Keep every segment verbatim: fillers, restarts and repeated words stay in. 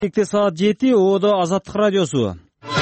Экте саат жети, Оодо Азаттык радиосу.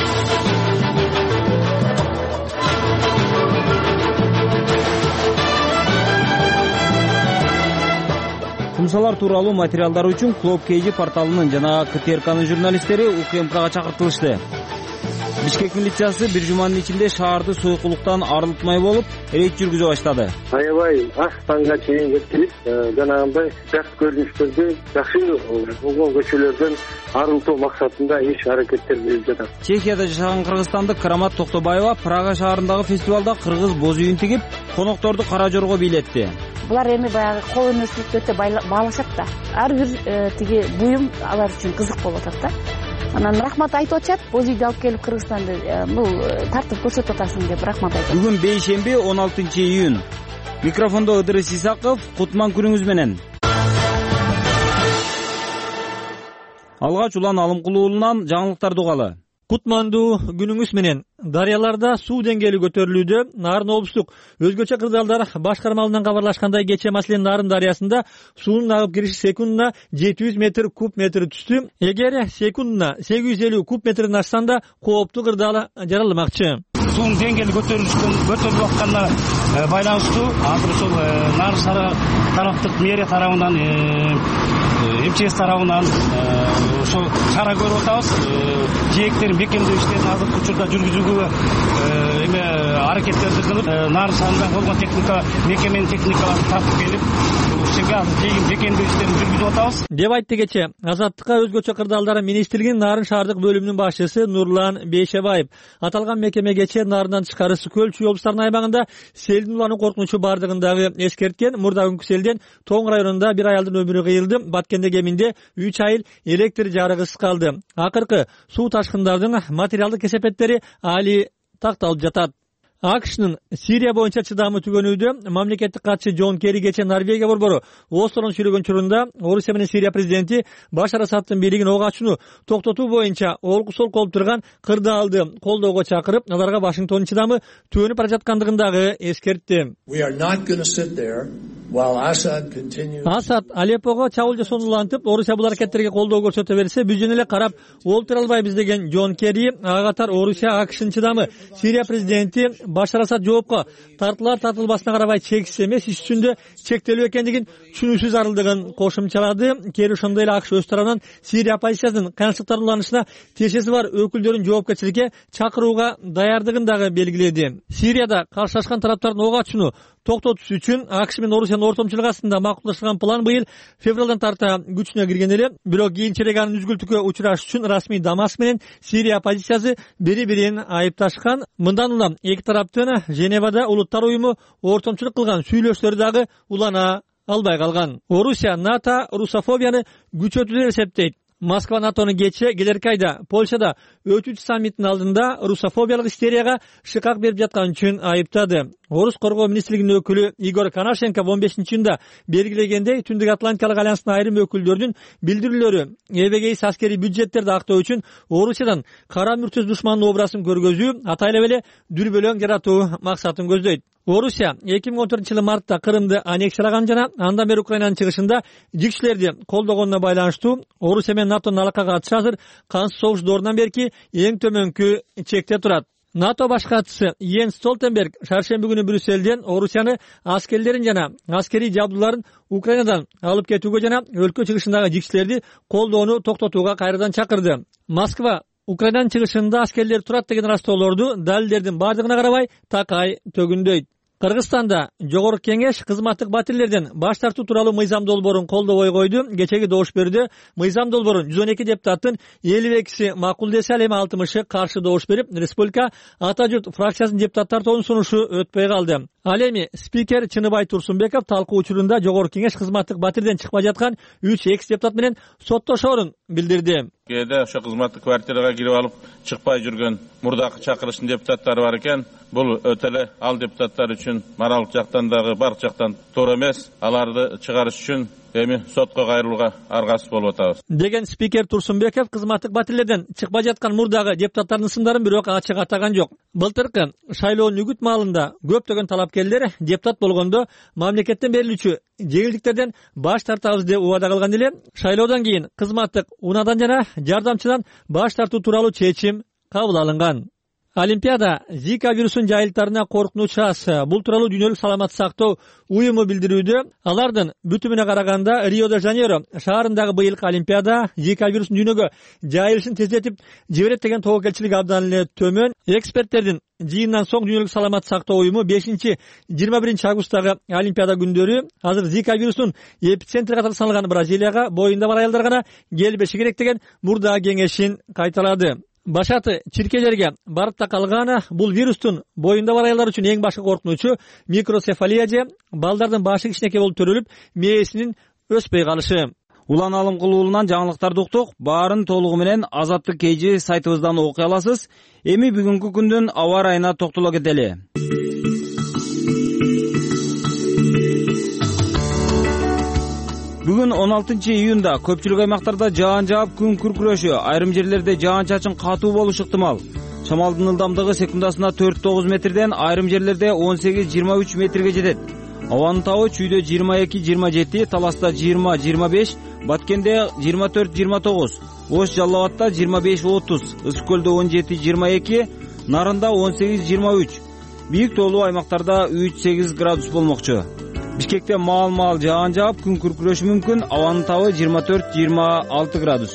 Кумсалар тууралуу материалдар үчүн Клоп Кейжи порталынын жана КТРКнын журналисттери УКМКга чакыртылышты. Бишкек милициясы бир жуманын ичинде шаарды сойкулуктан арылтмай болуп, рейд жүргүзө баштады. Аябай аш таңга чейин жетирип, жанагындай жакшы көрүнүштөрдү, жакшы болгон көчөлөрдөн арылтуу максатында иш аракеттер жүрүп жатат. Чехияда жашаган кыргызстандык Карамат Токтобаева Прага шаарындагы фестивалда кыргыз боз үйүн тигип, конокторду кара жорго бийлетти. Булар эми баягы кол өнөрчүлүктү өтө баалашат да. Ар бир тиги буюм алар үчүн кызык болуп атат да. Анан рахмат айтып атышат, боз үйдү алып келип Кыргызстанды бул тартып көрсөтүп атасың деп рахмат айтат. Бүгүн бейшемби он алтынчы июнь. Микрофондо Ыдырыс Исаков, кутман күнүңүз менен. Алгач Улан Алымкулуулунан жаңылыктарды угалы. Кутмандуу күнүңүз менен. Дарыяларда суу деңгээли көтөрүлүүдө. Нарын облустук өзгөчө кырдаалдар башкармалынан кабарлашкандай, кечээ маселен Нарын дарыясында суунун агып кириши секундуна жети жүз метр куб метр түштү. Эгер секундуна сегиз жүз элүү куб метрден ашсан да кооптуу кырдаал жараламакчы. Суунун деңгээли көтөрүлүп атканына байланыштуу азыр ошол Нарын шаар тараптык мэрия тарабынан, МЧС тарабынан ошол чара көрүп атабыз. Жээктерин бекемдөө иштерин азыркы учурда жүргүзүүгө эме аракеттерди кылып, Нарын шаарында болгон техника, мекеменин техникаларын тартып келип, ушуга азыр бекемдөө иштерин жүргүзүп атабыз. Деп айтты кечээ Азаттыкка өзгөчө кырдаалдар министрлигинин Нарын шаардык бөлүмүнүн башчысы Нурлан Бейшебаев. Аталган мекеме кечээ Нарындан тышкары Көлчү облустарынын аймагында селдин улануу коркунучу бардыгын дагы эскерткен. Мурда күнкү селден Тоң районунда бир аялдын өмүрү кыйылды. Баткенде кеминде үч айыл электр жарыгысыз калды. Акыркы суу ташкындардын материалдык кесепеттери али такталып жатат. АКШнын Сирия боюнча чыдамы түгөнүүдө мамлекеттик катчы Джон Керри кечээ Норвегия борбору Ослону сүйлөгөн учурунда Орусия менен Сирия президенти Башар Асадтын бийлигин ок ачууну токтотуу боюнча олкусол болуп турган кырдаалды колдоого чакырып, аларга Вашингтондун чыдамы түгөнүп бара жаткандыгын дагы эскертти. Асад Алеппого чабуул жасоону улантып, Орусия бул аракеттерге колдоо көрсөтө берсе, биз жөн эле карап олтура албайбыз деген Джон Керри, ага катар Орусия АКШнын чыдамы Сирия президенти Башар Асад жоопко тартылар тартылбасына карабай чексиз эмес, иш жүзүндө чектелүү экендигин түшүнүүсүз арылдыгын кошумчалады. Керри ошондой эле АКШ өз тарабынан Сирия оппозициясынын кыянчылыктардын уланышына тиешеси бар өкүлдөрүн жоопкерчиликке чакырууга даярдыгын дагы белгиледи. Сирияда каршылашкан тараптардын ок ачууну токтотуш үчүн АКШ менен Орусиянын ортомчулук астында макулдашылган план быйыл февралдан тарта күчүнө кирген эле. Бирок кийинчерээк анын үзгүлтүккө учураш үчүн расмий Дамаск менен Сирия оппозициясы бири-бирин айыпташкан. Мындан улам эки тараптын Женевада Улуттар уюму ортомчулук кылган сүйлөшүүлөрү дагы улана албай калган. Орусия НАТО русофобияны күчөтүүдө эсептейт. Москва НАТОну кечээ келерки айда Польшада өтүүчү саммиттин алдында русофобиялык истерияга шыкак берип жаткан үчүн айыптады. Орус коргоо министрлигинин өкүлү Игорь Коношенко он бешинчи июнда белгилегендей, Түндүк Атлантикалык альянстын айрым өкүлдөрүнүн билдирүүлөрү эбегейсиз аскерий бюджеттерди актоо үчүн Орусиядан кара мүртөз душмандын образын көргөзүү, атайлап эле дүрбөлөң жаратуу максатын көздөйт. Орусия эки миң он төртүнчү жылы мартта Крымды аннексиялаган жана андан бери Украинанын чыгышында жигиштерди колдогонуна байланыштуу Орусия менен НАТОнун алакага катышы азыр кансыз согуш доорунан берки эң төмөнкү чекте турат. НАТО баш катчысы Йенс Столтенберг шаршемби күнү Брюссельден Орусияны аскерлерин жана аскерий жабдууларын Украинадан алып кетүүгө жана өлкө чыгышындагы жигиштерди колдоону токтотууга кайрадан чакырды. Москва Украинанын чыгышында аскерлер турат деген растоолорду далилдердин бардыгына карабай такай төгүндөйт. Кыргызстанда Жогорку Кеңеш кызматтык батирлерден баш тартуу тууралуу мыйзам долбоорун колдобой койду. Кечеги добуш берүүдө мыйзам долбоорун жүз он эки депутаттын элүү экиси макул десе, ал эми алтымышы каршы добуш берип, республика Ата журт фракциясынын депутаттар тобунун сунушу өтпөй калды. Ал эми спикер Чыныбай Турсунбеков талкуу учурунда Жогорку Кеңеш кызматтык батирден чыкпай жаткан үч экс депутат менен соттошоорун билдирди. Кээде ошо кызматтык квартирага кирип алып чыкпай жүргөн мурдакы чакырыштын депутаттары бар экен. Бул өтө эле ал депутаттар үчүн моралдык жактан дагы бардык жактан туура эмес. Аларды чыгарыш үчүн эми сотко кайрылууга аргасыз болуп атабыз деген спикер Турсунбеков кызматтык батирлерден чыкпай жаткан мурдагы депутаттардын сындарын бирок ачык атаган жок. Былтыркы шайлоонун үгүт маалында көптөгөн талапкерлер депутат болгондо мамлекеттен берилүүчү жеңилдиктерден баш тартабыз деп убада кылган эле. Шайлоодон кийин кызматтык унаадан жана жардамчыдан баш тартуу тууралуу чечим кабыл алынган. Олимпиада Зика вирусунун жайылтарына коркунуч аз. Бул тууралуу Дүйнөлүк саламаттык сактоо уюму билдирүүдө. Алардын бүтүмүнө караганда Рио-де-Жанейро шаарындагы быйылкы Олимпиада Зика вирусунун дүйнөгө жайылышын тездетип жиберет деген тобокелчилик абдан эле төмөн. Эксперттердин жыйынынан соң Дүйнөлүк саламаттык сактоо уюму бешинчи жыйырма биринчи августтагы Олимпиада күндөрү азыр Зика вирусунун эпицентри катары саналган Бразилияга боюнда бар аялдар гана келбеши керек деген мурдагы кеңешин кайталады. Башаты чиркейлерге барып такалган бул вирустун боюнда бар аялдар үчүн эң башкы коркунучу микроцефалия же балдардын башы кичинекей болуп төрөлүп, мээсинин өспөй калышы. Улан алым кылуулунан жаңылыктарды уктук. Баарын толугу менен Азаттык Кейжи сайтыбыздан окуй аласыз. Эми бүгүнкү күндүн аба ырайына токтоло кетели. Бүгүн он алтынчы июнда көпчүлүк аймактарда жаан жаап, күн күркүрөшү, айрым жерлерде жаан-чачын катуу болушу ыктымал. Шамалдын ылдамдыгы секундасына төрт тогуз метрден, айрым жерлерде он сегиз жыйырма үч метрге жетет. Абанын табы Чүйдө жыйырма эки жыйырма жети, Таласта жыйырма жыйырма беш, Баткенде жыйырма төрт жыйырма тогуз, Ош Жалал Абадта жыйырма беш отуз, Ысык Көлдө он жети жыйырма эки, Нарында он сегиз жыйырма үч. Бийик тоолуу аймактарда үч сегиз градус болмокчу. Бишкекте маал-маал жаан жаап, күн күркүрөшү мүмкүн. Абанын табы жыйырма төрт жыйырма алты градус.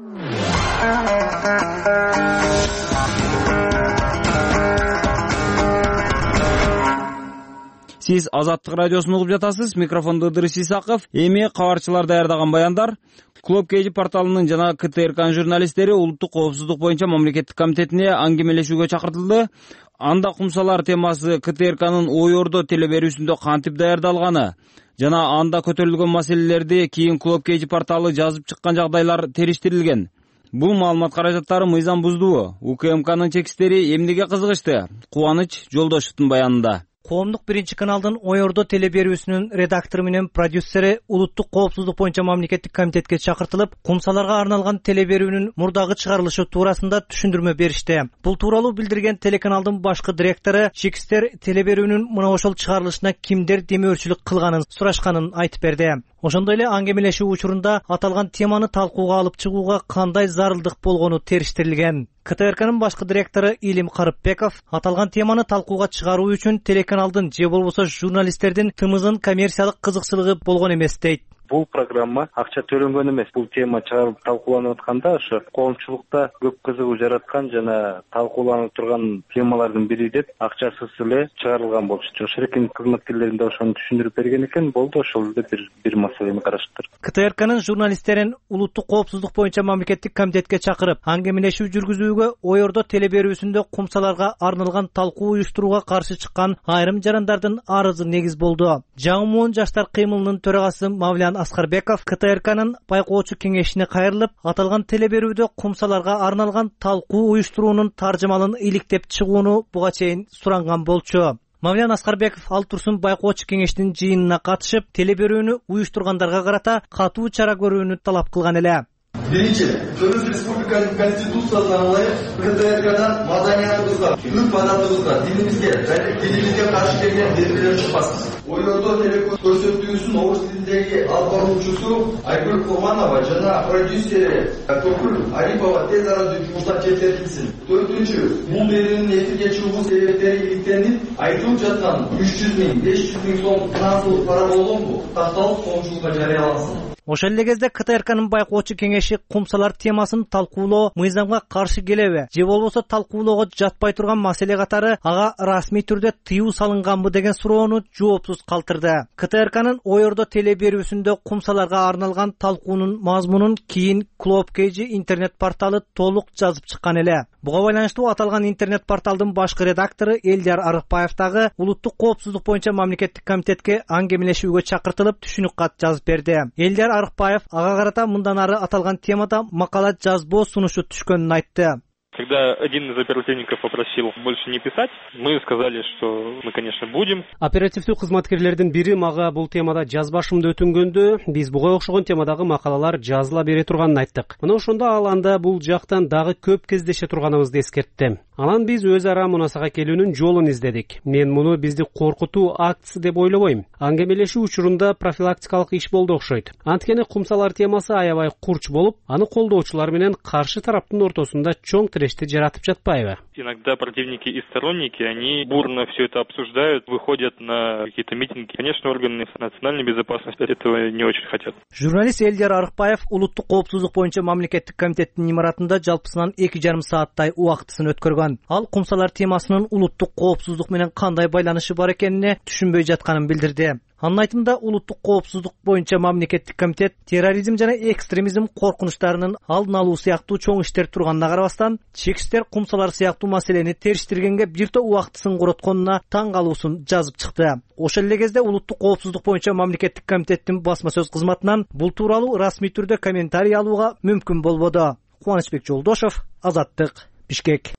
Сиз Азаттык радиосун угуп жатасыз. Микрофондо Ыдырыс Исаков. Эми кабарчылар даярдаган баяндар. Клуб Кейжи порталынын жана КТРКнын журналисттери улуттук коопсуздук боюнча мамлекеттик комитетине аңгемелешүүгө чакыртылды. Анда кумсалар темасы КТРКнын ой ордо телеберүүсүндө кантип даярдалганы жана анда көтөрүлгөн маселелерди кийин Клуб Кейжи порталы жазып чыккан жагдайлар териштирилген. Бул маалымат каражаттары мыйзам буздубу? УКМКнын чекистери эмнеге кызыгышты? Кубаныч Жолдошевдун баянында. Коомдук биринчи каналдын ой ордо телеберүүсүнүн редактору менен продюсери улуттук коопсуздук боюнча мамлекеттик комитетке чакыртылып, кумсаларга арналган телеберүүнүн мурдагы чыгарылышы туурасында түшүндүрмө беришти. Бул тууралуу билдирген телеканалдын башкы директору чекистер телеберүүнүн мына ошол чыгарылышына кимдер демөөрчүлүк кылганын сурашканын айтып берди. Ошондой эле аңгемелешүү учурунда аталган теманы талкууга алып чыгууга кандай зарылдык болгону териштирилген. КТРКнын башкы директору Илим Карыпбеков аталган теманы талкууга чыгаруу үчүн телеканалдын же болбосо журналисттердин тымызын коммерциялык кызыкчылыгы болгон эмес дейт. Бул программа акча төлөнгөн эмес. Бул тема чыгарып талкууланып атканда ошо коомчулукта көп кызыгуу жараткан жана талкууланып турган темалардын бири деп акчасыз эле чыгарылган болчу. Шерекен кызматкерлерин да ошону түшүндүрүп берген экен. Болду, ошол эле бир бир маселени караштыр. КТРКнын журналисттерин улуттук коопсуздук боюнча мамлекеттик комитетке чакырып, аңгемелешүү жүргүзүүгө ой ордо телеберүүсүндө кумсаларга арналган талкуу уюштурууга каршы чыккан айрым жарандардын арызы негиз болду. Жаңы жаштар кыймылынын төрагасы Мавлян Аскарбеков КТРКнын байкоочу кеңешине кайрылып, аталган телеберүүдө кумсаларга арналган талкуу уюштуруунун таржымалын иликтеп чыгууну буга чейин суранган болчу. Мавлян Аскарбеков ал турсун байкоочу кеңештин жыйынына катышып, телеберүүнү уюштургандарга карата катуу чара көрүүнү талап кылган эле. Биринчи, Кыргыз Республикасынын Конституциясына ылайык КТРКдан маданиятыбызга, үрп-адатыбызга, динибизге жана дилибизге каршы келген нерселер чыкпасын. Ой ордо көрсөтүүсүн орус тилиндеги алып баруучусу Айгүл Курманова жана продюсери Көкүл Арипова тез арада жумуштан четтетилсин. Төртүнчү, бул берүүнүн эфирге чыгуу себептери иликтенип, айтылып жаткан үч жүз миң, беш жүз миң сом финансылык пара болгонбу такталып коомчулукка жарыялансын. Ошол эле кезде КТРКнын байкоочу кеңеши кумсалар темасын талкуулоо мыйзамга каршы келеби же болбосо талкуулоого жатпай турган маселе катары ага расмий түрдө тыюу салынганбы деген суроону жоопсуз калтырды. КТРКнын ой ордо телеберүүсүндө кумсаларга арналган талкуунун мазмунун кийин Клуб Кейжи интернет порталы толук жазып чыккан эле. Буга байланыштуу аталган интернет порталдын башкы редактору Элдияр Арыкбаев дагы улуттук коопсуздук боюнча мамлекеттик комитетке аңгемелешүүгө чакыртылып түшүнүк кат жазып берди. Элдияр Арыкбаев ага карата мындан ары аталган темада макала жазбоо сунушу түшкөнүн айтты. Когда один из оперативников попросил больше не писать, мы сказали, что мы, конечно, будем. Оперативдүү кызматкерлердин бири мага бул темада жазбашымды өтүнгөндө биз буга окшогон темадагы макалалар жазыла бере турганын айттык. Мына ошондо ал анда бул жактан дагы көп кездеше турганыбызды эскертти. Анан биз өз ара мунасага келүүнүн жолун издедик. Мен муну бизди коркутуу актысы деп ойлобойм. Аңгемелешүү учурунда профилактикалык иш болду окшойт. Анткени кумсалар темасы аябай курч болуп, аны колдоочулар менен каршы тараптын ортосунда чоң тирешти жаратып жатпайбы? Иногда противники и сторонники, они бурно все это обсуждают, выходят на какие-то митинги. Конечно, органы национальной безопасности этого не очень хотят. Журналист Элдер Арыкбаев улуттук коопсуздук боюнча мамлекеттик комитеттин имаратында жалпысынан эки жарым сааттай убактысын өткөргөн. Ал кумсалар темасынын улуттук коопсуздук менен кандай байланышы бар экенине түшүнбөй жатканын билдирди. Анын айтымында улуттук коопсуздук боюнча мамлекеттик комитет терроризм жана экстремизм коркунучтарынын алдын алуу сыяктуу чоң иштер турганына карабастан, чекистер кумсалар сыяктуу маселени териштиргенге бир топ убактысын коротконуна таң калуусун жазып чыкты. Ошол эле кезде улуттук коопсуздук боюнча мамлекеттик комитеттин басма сөз кызматынан бул тууралуу расмий түрдө комментарий алууга мүмкүн болбоду. Кубанычбек Жолдошов, Азаттык, Бишкек.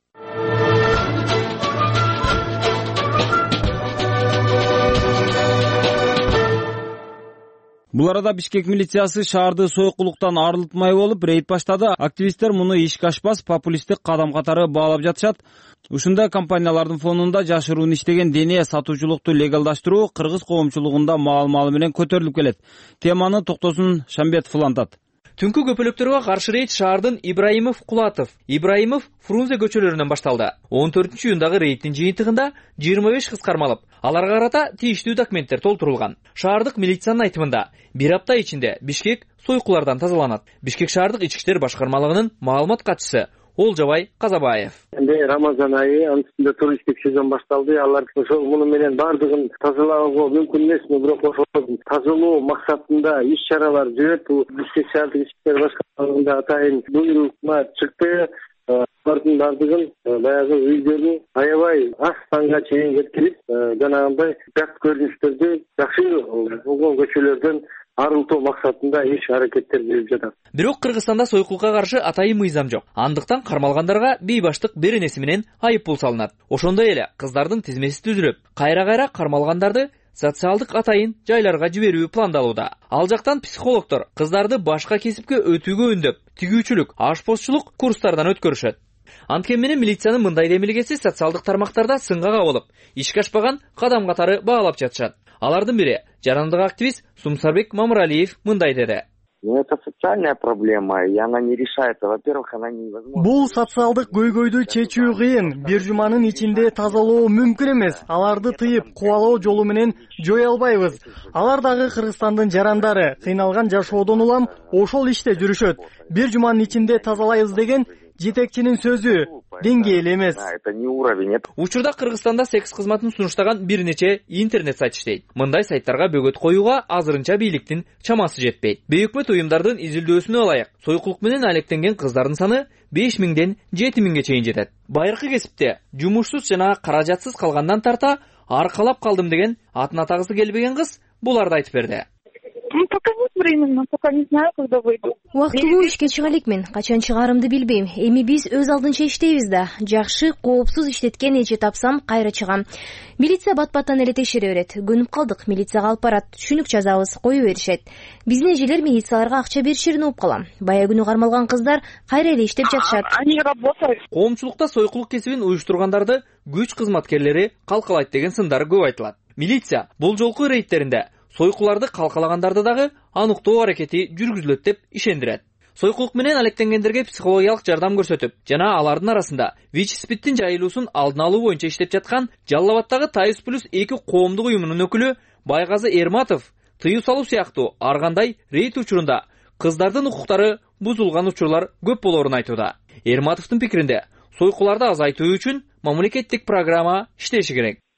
Бул арада Бишкек милициясы шаарды сойкулуктан арылтмай болуп рейд баштады. Активисттер муну ишке ашпас популисттик кадам катары баалап жатышат. Ушундай компаниялардын фонунда жашыруун иштеген дене сатуучулукту легалдаштыруу кыргыз коомчулугунда маал-маалы менен көтөрүлүп келет. Теманы Токтосун Шамбетов улантат. Түнкү көпөлөктөргө каршы рейд шаардын Ибраимов, Кулатов, Ибраимов, Фрунзе көчөлөрүнөн башталды. он төртүнчү июндагы рейдтин жыйынтыгында жыйырма беш кыз кармалып, аларга карата тийиштүү документтер толтурулган. Шаардык милициянын айтымында бир апта ичинде Бишкек сойкулардан тазаланат. Бишкек шаардык ички иштер башкармалыгынын маалымат катчысы Олжабай Казабаев. Энди Рамазан айы, анын үстүндө туристтик сезон башталды. Алар ошол муну менен бардыгын тазалоого мүмкүн эмесми, бирок ошол тазалоо максатында иш чаралар жүрөт. Бишкек шаардык ички иштер башкармалыгында атайын буйрума чыкты. Алардын бардыгын баягы өздөрүнүн аябай аз таңга чейин жеткирип, жанагындай жакшы көрүнүштөрдү жакшы болгон көчөлөрдөн арылтуу максатында иш аракеттер жүрүп жатат. Бирок Кыргызстанда сойкулукка каршы атайын мыйзам жок. Андыктан кармалгандарга бейбаштык беренеси менен айыппул салынат. Ошондой эле кыздардын тизмеси түзүлүп, кайра-кайра кармалгандарды социалдык атайын жайларга жиберүү пландалууда. Ал жактан психологдор кыздарды башка кесипке өтүүгө үндөп, тигүүчүлүк, ашпозчулук курстардан өткөрүшөт. Анткени менен милициянын мындай демилгеси социалдык тармактарда сынга кабылып, ишке ашпаган кадам катары баалап жатышат. Алардын бири жарандык активист Сумсарбек Мамыралиев мындай деди. Это социальная проблема, и она не решается. Во-первых, она невозможна. Бул социалдык көйгөйдү чечүү кыйын. Бир жуманын ичинде тазалоо мүмкүн эмес. Аларды тыйып, кубалоо жолу менен жое албайбыз. Алар дагы Кыргызстандын жарандары, кыйналган жашоодон улам ошол иште жүрүшөт. Бир жуманын ичинде тазалайбыз деген жетекчинин сөзү деңгээли эмес. Это не уровень. Учурда Кыргызстанда секс кызматын сунуштаган бир нече интернет сайт иштейт. Мындай сайттарга бөгөт коюуга азырынча бийликтин чамасы жетпейт. Бейөкмөт уюмдардын изилдөөсүнө ылайык, сойкулук менен алектенген кыздардын саны беш миңден жети миңге чейин жетет. Байыркы кесипте жумушсуз жана каражатсыз калгандан тарта аркалап калдым деген атын атагысы келбеген кыз буларды айтып берди. Пока нет времени, пока не знаю, когда выйду. Убактылуу ишке чыга элекмин, качан чыгарымды билбейм. Эми биз өз алдынча иштейбиз да. Жакшы, коопсуз иштеткен эже тапсам кайра чыгам. Милиция бат-баттан эле текшере берет. Көнүп калдык, милицияга алып барат. Түшүнүк жазабыз, кою беришет. Биздин эжелер милицияларга акча беришерин угуп калам. Бая күнү кармалган кыздар кайра эле иштеп жатышат. Они работают. Коомчулукта сойкулук кесибин уюштургандарды күч кызматкерлери калкалайт деген сындар көп айтылат. Милиция бул жолку рейдтеринде сойкуларды калкалагандарды дагы аныктоо аракети жүргүзүлөт деп ишендирет. Сойкулук менен алектенгендерге психологиялык жардам көрсөтүп, жана алардын арасында ВИЧ-спидтин жайылуусун алдын алуу боюнча иштеп жаткан Жалал Абаддагы Тайыз плюс эки коомдук уюмунун өкүлү Байгазы Эрматов тыюу салуу сыяктуу ар кандай рейд учурунда кыздардын укуктары бузулган учурлар көп болоорун айтууда. Эрматовдун пикиринде, сойкуларды азайтуу үчүн мамлекеттик программа иштеши керек.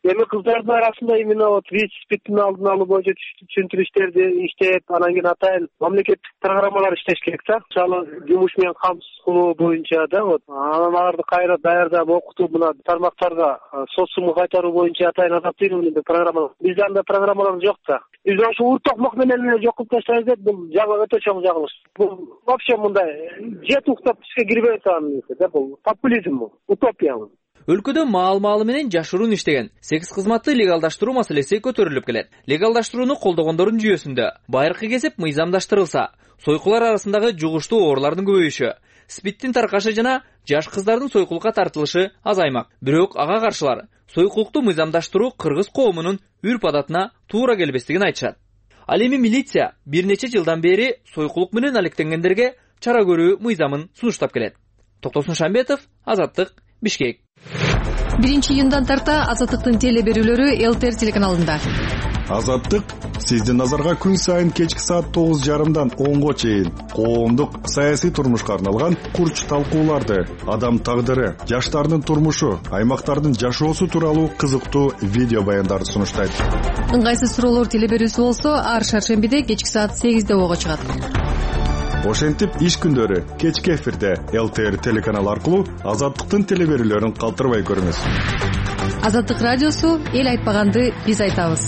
эми кыздардын арасында именно вот виц спидтин алдын алуу боюнча түшүндүрүштөрдү иштеп, анан кийин атайын мамлекеттик программалар иштеш керек да. Мисалы, жумуш менен камсыз кылуу боюнча да, вот. Анан аларды кайра даярдап окутуп, мына тармактарга соцсумду кайтаруу боюнча атайын адаптированный программалар. Бизде андай программалар жок да. Биз ошо уртоклук менен эле жок кылып таштайбыз деп, бул жаңы өтө чоң жаңылыш. Бул вообще мындай жет уктап ишке кирбей атган да, бул популизм, бул утопия. Өлкөдө маал-маалы менен жашыруун иштеген секс кызматты легалдаштыруу маселеси көтөрүлүп келет. Легалдаштырууну колдогондордун жүйөсүндө байыркы кесип мыйзамдаштырылса, сойкулар арасындагы жугуштуу оорулардын көбөйүшү, спидтин таркашы жана жаш кыздардын сойкулукка тартылышы азаймак. Бирок ага каршылар сойкулукту мыйзамдаштыруу кыргыз коомунун үрп адатына туура келбестигин айтышат. Ал эми милиция бир нече жылдан бери сойкулук менен алектенгендерге чара көрүү мыйзамын сунуштап келет. Токтосун Шамбетов, Азаттык, Бишкек. биринчи июндан тарта Азаттыктын теле берүүлөрү ЛТР телеканалында. Азаттык сиздин назарга күн сайын кечки саат тогуз жарымдан онго чейин коомдук саясий турмушка арналган курч талкууларды, адам тагдыры, жаштардын турмушу, аймактардын жашоосу тууралуу кызыктуу видео баяндарды сунуштайт. Ыңгайсыз суроолор теле берүүсү болсо, ар шаршембиде кечки саат сегизде ого чыгат. Ошентип иш күндөрү кечки эфирде ЛТР телеканалы аркылуу Азаттыктын теле берүүлөрүн калтырбай көрүңүз. Азаттык радиосу эл айтпаганды биз айтабыз.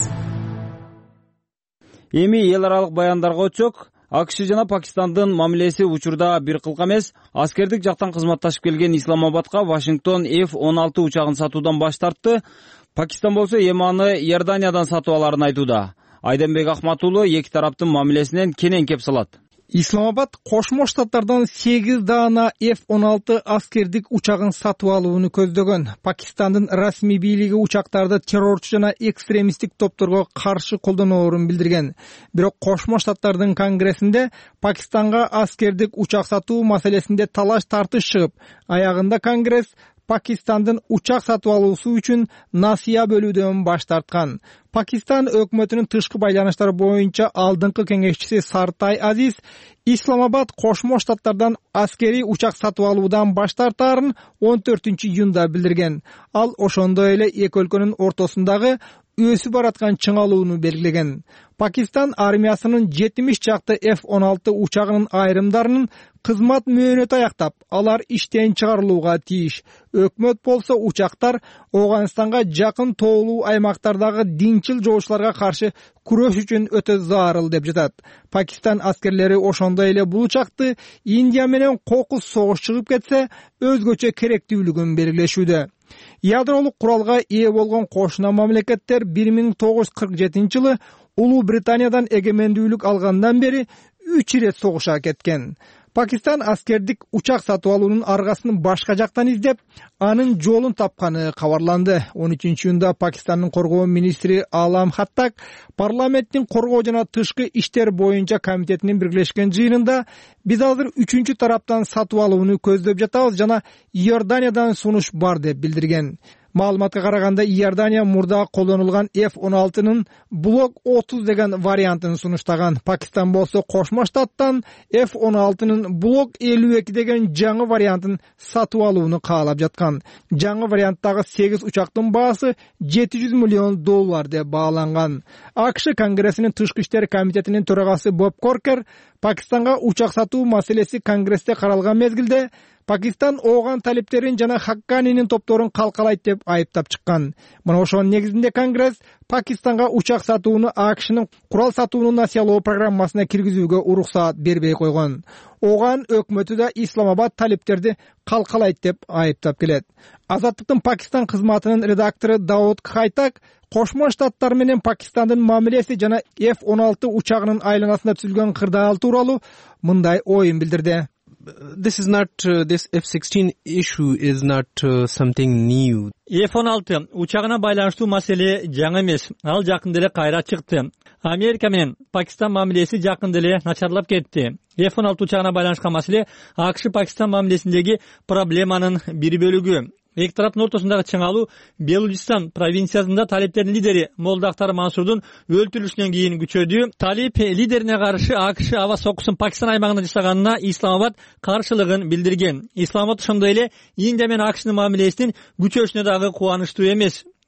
Эми эл аралык баяндарга өтсөк, АКШ жана Пакистандын мамилеси учурда бир кылка эмес. Аскердик жактан кызматташып келген Исламабадка Вашингтон эф он алты учагын сатуудан баш тартты. Пакистан болсо эми аны Иорданиядан сатып аларын айтууда. Айденбек Ахматулу эки тараптын мамилесинен кенен кеп салат. Исламабад Кошмо Штаттардан сегиз даана эф он алты аскердик учагын сатып алууну көздөгөн. Пакистандын расмий бийлиги учактарды террорчу жана экстремисттик топторго каршы колдоноорун билдирген. Бирок Кошмо Штаттардын конгрессинде Пакистанга аскердик учак сатуу маселесинде талаш тартыш чыгып, аягында конгресс Пакистандын учак сатып алуусу үчүн насыя бөлүүдөн баш тарткан. Пакистан өкмөтүнүн тышкы байланыштар боюнча алдыңкы кеңешчиси Сартай Азиз Исламабад Кошмо Штаттардан аскерий учак сатып алуудан баш тартаарын он төртүнчү июнда билдирген. Ал ошондой эле эки өлкөнүн ортосундагы өсүп бараткан чыңалууну белгилеген. Пакистан армиясынын жетимиш чакты эф он алты учагынын айрымдарынын кызмат мөөнөтү аяктап, алар иштен чыгарылууга тийиш. Өкмөт болсо учактар Афганистанга жакын тоолуу аймактардагы динчил жоочуларга каршы күрөш үчүн өтө зарыл деп жатат. Пакистан аскерлери ошондой эле бул учакты Индия менен кокус согуш чыгып кетсе, өзгөчө керектүүлүгүн белгилешүүдө. Ядролук куралга ээ болгон кошуна мамлекеттер бир миң тогуз жүз кырк жетинчи жылы Улуу Британиядан эгемендүүлүк алгандан бери үч ирет согуша кеткен. Пакистан аскердик учак сатып алуунун аргасын башка жактан издеп, анын жолун тапканы кабарланды. он үчүнчү июнда Пакистандын коргоо министри Алам Хаттак парламенттин коргоо жана тышкы иштер боюнча комитетинин биргелешкен жыйынында биз азыр үчүнчү тараптан сатып алууну көздөп жатабыз жана Иорданиядан сунуш бар деп билдирген. Маалыматка караганда Иордания мурда колдонулган эф он алтынын блок отуз деген вариантын сунуштаган. Пакистан болсо Кошмо Штаттан эф он алтынын блок элүү эки деген жаңы вариантын сатып алууну каалап жаткан. Жаңы варианттагы сегиз учактын баасы жети жүз миллион доллар деп бааланган. АКШ Конгрессинин тышкы иштер комитетинин төрагасы Боб Коркер Пакистанга учак сатуу маселеси Конгрессте каралган мезгилде Пакистан ооган талиптерин жана Хакканинин топторун калкалайт деп айыптап чыккан. Мына ошонун негизинде Конгресс Пакистанга учак сатууну АКШнын курал сатууну насыялоо программасына киргизүүгө уруксаат бербей койгон. Ооган өкмөтү да Исламабад талиптерди калкалайт деп айыптап келет. Азаттыктын Пакистан кызматынын редактору Дауд Хайтак Кошмо Штаттар менен Пакистандын мамилеси жана эф он алты учагынын айланасында түзүлгөн кырдаал тууралуу мындай оюн билдирди. This is not uh, this эф сикстин issue is not uh, something new. эф он алты учагына байланыштуу маселе жаңы эмес. Ал жакында эле кайра чыкты. Америка менен Пакистан мамилеси жакында эле начарлап кетти. эф он алты учагына байланышкан маселе АКШ Пакистан мамилесиндеги проблеманын бир бөлүгү. Эки тараптын ортосундагы чыңалуу Белуджистан провинциясында талиптердин лидери Молда Ахтар Мансурдун өлтүрүлүшүнөн кийин күчөдү. Талип лидерине каршы АКШ аба сокусун Пакистан аймагында жасаганына Исламабад каршылыгын билдирген. Исламабад ошондой эле Индия менен АКШнын мамилесинин күчөшүнө дагы кубанычтуу эмес.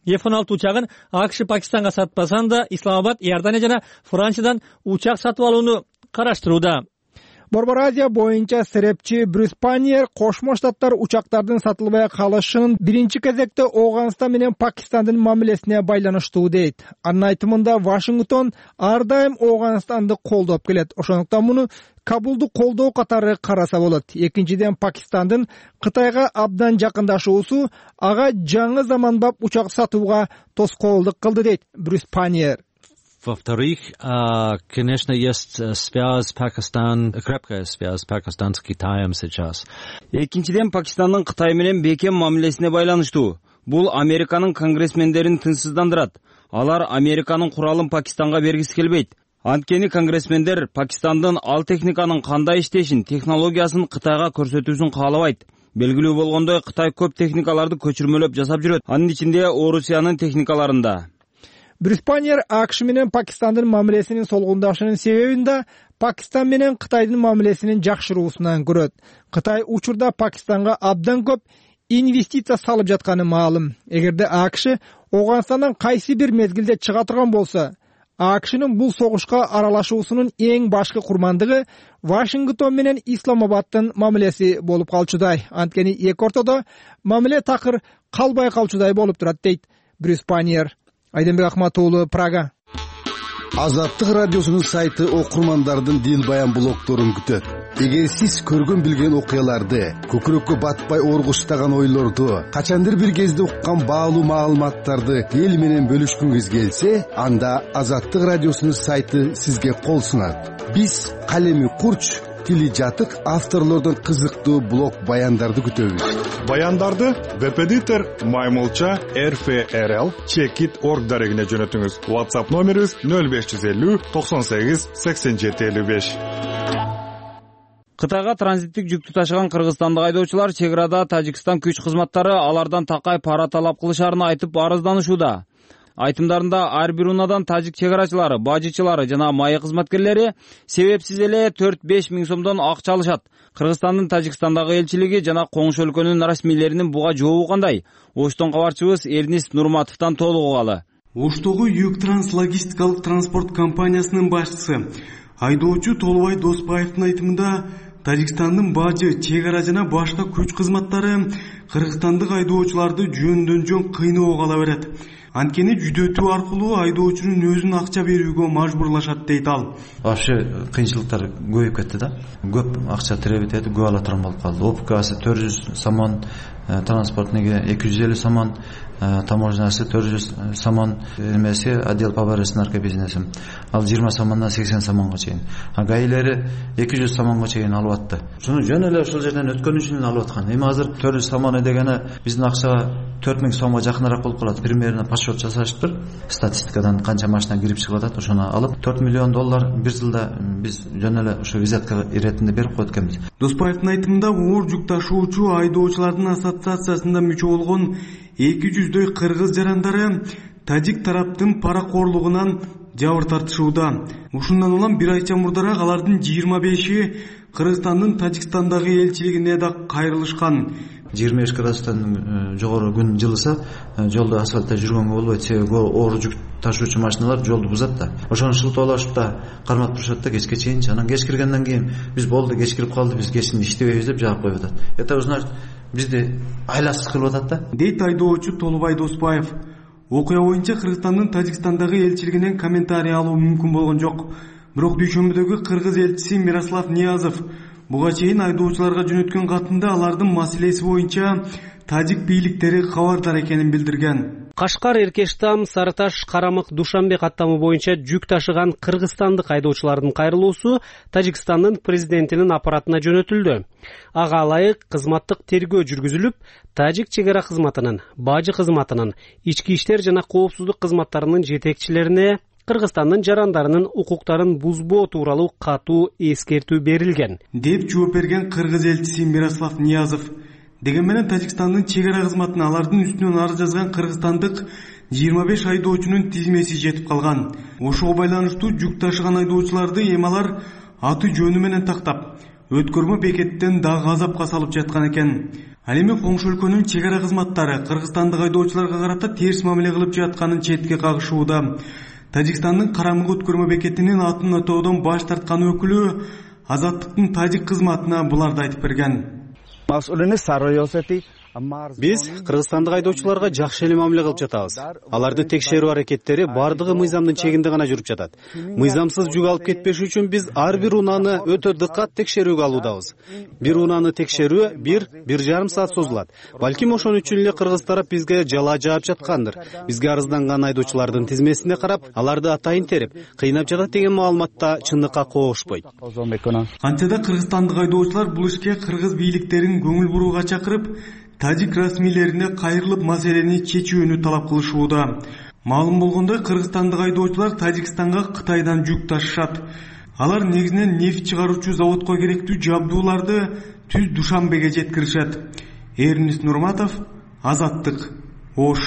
эф он алты учагын акш Пакистанга сатпасан да Исламабад Иордания жана Франциядан учак сатып алууну караштырууда. Борбор Азия боюнча серепчи Брюс Паньер Кошмо Штаттар учактардын сатылбай калышын биринчи кезекте Ооганстан менен Пакистандын мамилесине байланыштуу дейт. Анын айтымында Вашингтон ар дайым Ооганстанды колдоп келет. Ошондуктан муну Кабулду колдоо катары караса болот. Экинчиден Пакистандын Кытайга абдан жакындашуусу ага жаңы заманбап учак сатууга тоскоолдук кылды дейт Брюс Паньер. Во-вторых, конечно, есть связь Пакистан, крепкая связь Пакистан с Китаем сейчас. Экинчиден Пакистандын Кытай менен бекем мамилесине байланыштуу. Бул Американын конгрессмендерин тынчсыздандырат. Алар Американын куралын Пакистанга бергиси келбейт. Анткени конгрессмендер Пакистандын ал техниканын кандай иштешин, технологиясын Кытайга көрсөтүүсүн каалабайт. Белгилүү болгондой, Кытай көп техникаларды көчүрмөлөп жасап жүрөт. Анын ичинде Орусиянын техникаларында. Брюс Паньер акш менен Пакистандын мамилесинин солгундашынын себебин да Пакистан менен Кытайдын мамилесинин жакшыруусунан көрөт. Кытай учурда Пакистанга абдан көп инвестиция салып жатканы маалым. Эгерде акш Ооганстандан кайсы бир мезгилде чыга турган болсо, акшнын бул согушка аралашуусунун эң башкы курмандыгы Вашингтон менен Исламабадтын мамилеси болуп калчудай. Анткени эки ортодо мамиле такыр калбай калчудай болуп турат дейт Брюс Паньер. Айденбек Ахмат уулу, Прага. Азаттык радиосунун сайты окурмандардын дил баян блогдорун күтөт. Эгер сиз көргөн билген окуяларды, көкүрөккө батпай оргуштаган ойлорду, качандыр бир кезде уккан баалуу маалыматтарды эл менен бөлүшкүңүз келсе, анда Азаттык радиосунун сайты сизге кол сунат. Биз калеми курч, тили жатык авторлордун кызыктуу блог баяндарды күтөбүз. Баяндарды веб-эдитор Маймылча эр эф эр эл чекит точка орг дарегине жөнөтүңүз. WhatsApp номерибиз нөл беш жүз элүү токсон сегиз сексен жети элүү беш. Кытайга транзиттик жүктү ташыган кыргызстандык айдоочулар чек арада Тажикстан күч кызматтары алардан такай пара талап кылышарын айтып арызданышууда. Айтымдарында ар бир унадан тажик чек арачылары, бажычылары жана майы кызматкерлери себепсиз эле төрт беш миң сомдон акча алышат. Кыргызстандын Тажикстандагы элчилиги жана коңшу өлкөнүн расмийлеринин буга жообу кандай? Оштон кабарчыбыз Эрнис Нурматовдон толук угалы. Оштогу Юг Транс логистикалык транспорт компаниясынын башчысы айдоочу Толубай Доспаевдин айтымында Тажикстандын бажы, чек ара жана башка күч кызматтары кыргызстандык айдоочуларды жөндөн жөн кыйноого кала берет. Анткени жүдөтүү аркылуу айдоочунун өзүн акча берүүгө мажбурлашат дейт ал. Вообще кыйынчылыктар көбөйүп кетти да. Көп акча талап этет, көп ала турган болуп калды. Опкасы төрт жүз сомон, транспортныйга эки жүз элүү сомон, таможнясы төрт жүз сомон, эмеси отдел по борьбе с наркобизнесом. Ал жыйырма сомондан сексен сомонго чейин. А гаилери эки жүз сомонго чейин алып атты. Шуну жөн эле ушул жерден өткөн үчүн алып аткан. Эми азыр төрт жүз сомон дегени биздин акчага төрт миң сомго жакыныраак болуп калат. Примерно подсчет жасашыптыр. Статистикадан канча машина кирип чыгып атат, ошону алып төрт миллион доллар бир жылда биз жөн эле ушу визитка иретинде берип коет экенбиз. Доспаевдин айтымында оор жүк ташуучу айдоочулардын ассоциациясында мүчө болгон эки жүздөй кыргыз жарандары тажик тараптын паракорлугунан жабыр тартышууда. Ушундан улам бир айча мурдараак алардын жыйырма беши Кыргызстандын Тажикстандагы элчилигине да кайрылышкан. жыйырма беш градустан жогору күн жылыса, жолдо асфальтта жүргөнгө болбойт. Себеби оор жүк ташуучу машиналар жолду бузат да. Ошону шылтоолашып да кармап турушат да кечке чейин. Анан кеч киргенден кийин биз болду, кеч кирип калды, биз кечинде иштебейбиз деп жаап коюп атат. Это значит бизди айласыз кылып атат да. Дейт айдоочу Толубай Доспаев. Окуя боюнча Кыргызстандын Тажикстандагы элчилигинен комментарий алуу мүмкүн болгон жок. Бирок дүйшөмбүдөгү кыргыз элчиси Мирослав Ниязов буга чейин айдоочуларга жөнөткөн катында алардын маселеси боюнча тажик бийликтери кабардар экенин билдирген. Кашкар, Эркештам, Сарыташ, Карамык, Душанбе каттамы боюнча жүк ташыган кыргызстандык айдоочулардын кайрылуусу Тажикстандын президентинин аппаратына жөнөтүлдү. Ага ылайык кызматтык тергөө жүргүзүлүп, тажик чек ара кызматынын, бажы кызматынын, ички иштер жана коопсуздук кызматтарынын жетекчилерине Кыргызстандын жарандарынын укуктарын бузбоо тууралуу катуу эскертүү берилген деп жооп берген кыргыз элчиси Мирослав Ниязов. Деген менен Тажикстандын чек ара кызматына алардын үстүнөн арыз жазган кыргызстандык жыйырма беш айдоочунун тизмеси жетип калган. Ошого байланыштуу жүк ташыган айдоочуларды эми алар аты жөнү менен тактап, өткөрмө бекеттен дагы азапка салып жаткан экен. Ал эми коңшу өлкөнүн чек ара кызматтары кыргызстандык айдоочуларга карата терс мамиле кылып жатканын четке кагышууда. Тажикстандын Карамык өткөрмө бекетинин атын өтөөдөн баш тарткан өкүлү Азаттыктын тажик кызматына буларды айтып берген. Биз кыргызстандык айдоочуларга жакшы эле мамиле кылып жатабыз. Аларды текшерүү аракеттери бардыгы мыйзамдын чегинде гана жүрүп жатат. Мыйзамсыз жүк алып кетпеш үчүн биз ар бир унааны өтө дыккат текшерүүгө алуудабыз. Бир унааны текшерүү бир бир жарым саат созулат. Балким ошон үчүн эле кыргыз тарап бизге жала жаап жаткандыр. Бизге арызданган айдоочулардын тизмесине карап, аларды атайын терип, кыйнап жатат деген маалыматта чындыкка коошпойт. Кантсе да кыргызстандык айдоочулар бул ишке кыргыз бийликтерин көңүл бурууга чакырып, тажик расмийлерине кайрылып маселени чечүүнү талап кылышууда. Маалым болгондой, кыргызстандык айдоочулар Тажикстанга Кытайдан жүк ташышат. Алар негизинен нефть чыгаруучу заводко керектүү жабдууларды түз Душанбеге жеткиришет. Эрнис Нурматов, Азаттык, Ош.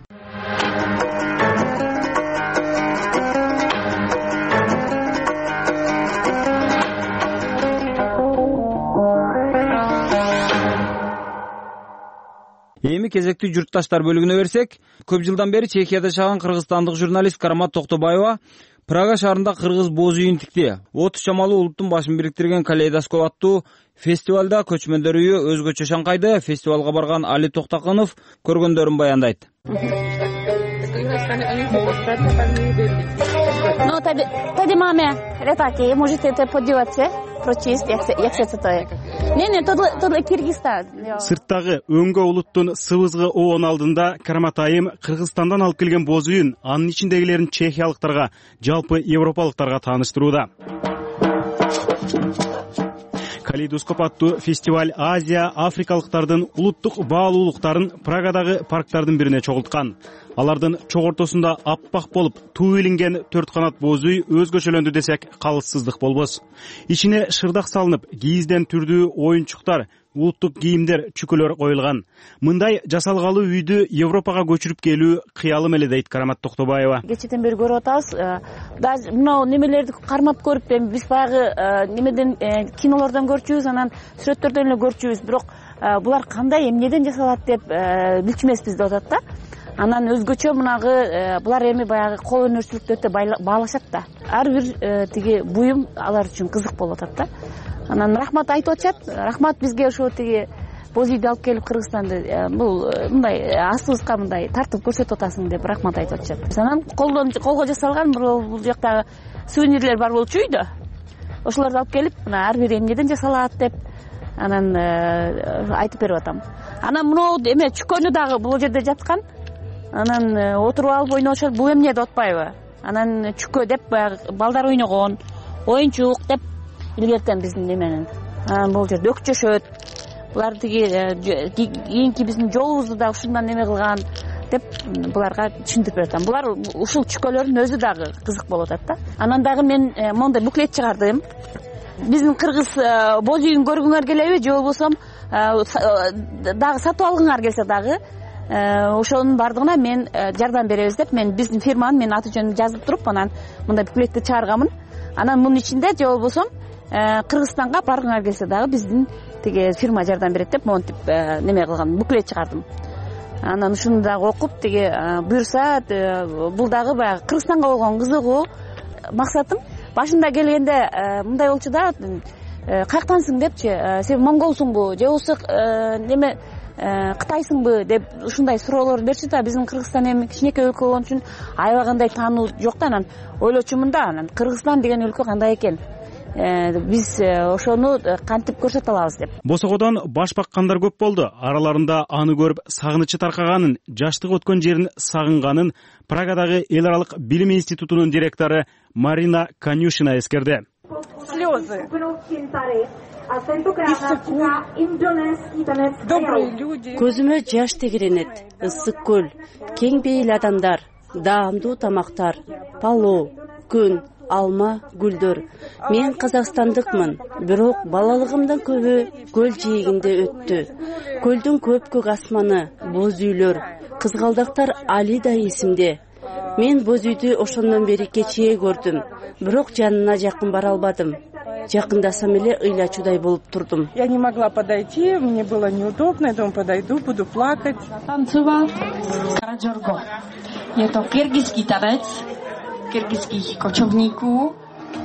Эми кезектүү журтташтар бөлүгүнө берсек, көп жылдан бери Чехияда жашаган кыргызстандык журналист Карамат Токтобаева Прага шаарында кыргыз боз үйүн тикти. отуз чамалуу улуттун башын бириктирген Калейдоскоп аттуу фестивалда көчмөндөр үйү өзгөчө шаңкайды. Фестивалга барган Али Токтакынов көргөндөрүн баяндайт. Ну, тоді маме летаки, можете це подивитися, прочесть, як це це. Не, не, тут Киргизстан. Сырттагы өңгө улуттун сыбызгы оон алдында Карамат айым Кыргызстандан алып келген боз үйүн анын ичиндегилерин чехиялыктарга, жалпы европалыктарга тааныштырууда. Калейдоскоп аттуу фестиваль Азия, Африкалыктардын улуттук баалуулуктарын Прагадагы парктардын бирине чогулткан. Алардын чок ортосунда аппак болуп, туу илинген төрт канат боз үй өзгөчөлөндү десек калыссыздык болбос. Ичине шырдак салынып, кийизден түрдүү оюнчуктар, улуттук кийимдер, чүкөлөр коюлган. Мындай жасалгалуу үйдү Европага көчүрүп келүү кыялым эле дейт Карамат Токтобаева. Кечеден бери көрүп атабыз. Даже мына немелерди кармап көрүп, биз баягы немеден кинолордон көрчүбүз, анан сүрөттөрдөн эле көрчүбүз. Бирок булар кандай, эмнеден жасалат деп билчүмеспиз деп атат да. Анан өзгөчө мынагы булар эми баягы кол өнөрчүлүктү өтө баалашат да. Ар бир тиги буюм алар үчүн кызык болуп атат да. Анан рахмат айтып атышат. Рахмат бизге ошо тиги боз үйдү алып келип Кыргызстанды бул мындай астыбызга мындай тартып көрсөтүп атасың деп рахмат айтып атышат. Анан колдон колго жасалган бул жактагы сувенирлер бар болчу үйдө. Ошолорду алып келип, мына ар бир эмнеден жасалат деп анан айтып берип атам. Анан мына эме чүкөнү дагы бул жерде жаткан. Анан отуруп алып ойношот, бул эмне деп атпайбы? Анан чүкө деп баягы балдар ойногон, оюнчук деп илгертен биздин неменен. Анан бул жерде өкчөшөт. Булар тиги кийинки биздин жолубузду да ушундан неме кылган деп буларга түшүндүрүп берем. Булар ушул чүкөлөрдүн өзү дагы кызык болуп атат да. Анан дагы мен мондай буклет чыгардым. Биздин кыргыз боз үйүн көргүңөр келеби, же болбосо дагы сатып алгыңар келсе дагы ошонун бардыгына мен жардам беребиз деп мен биздин фирманын мен аты жөнүн жазып туруп анан мындай буклетти чыгарганмын. Анан мунун ичинде же болбосо Кыргызстанга баргыңар келсе дагы биздин тиги фирма жардам берет деп монтип неме кылган буклет чыгардым. Анан ушуну дагы окуп тиги буюрса бул дагы баягы Кыргызстанга болгон кызыгуу максатым. Башында келгенде мындай болчу да, каяктансың депчи, сен монголсуңбу же болбосо неме Кытайсыңбы деп ушундай суроолор берчи да. Биздин Кыргызстан эми кичинекей өлкө болгон үчүн аябай кандай таануу жок да. Анан ойлочумун да, анан Кыргызстан деген өлкө кандай экен, биз ошону кантип көрсөтө алабыз деп. Босогодон баш баккандар көп болду. Араларында аны көрүп сагынычы таркаганын, жаштык өткөн жерин сагынганын Прагадагы эл аралык билим институтунун директору Марина Конюшина эскерди. Слезы. Көзүмө жаш тегеренет. Ысык көл, кең бейил адамдар, даамдуу тамактар, палоо, күн, алма, гүлдөр. Мен казакстандыкмын, бирок балалыгымдын көбү көл жээгинде өттү. Көлдүн көпкөк асманы, боз үйлөр, кызгалдактар али да эсимде. Мен боз үйдү ошондон бери кечээ көрдүм, бирок жанына жакын бара албадым. жакындасам эле ыйлачуудай болуп турдум. Я не могла подойти, мне было неудобно, я думаю, подойду, буду плакать. Танцевал Караджорго. Это киргизский танец, киргизских кочевников.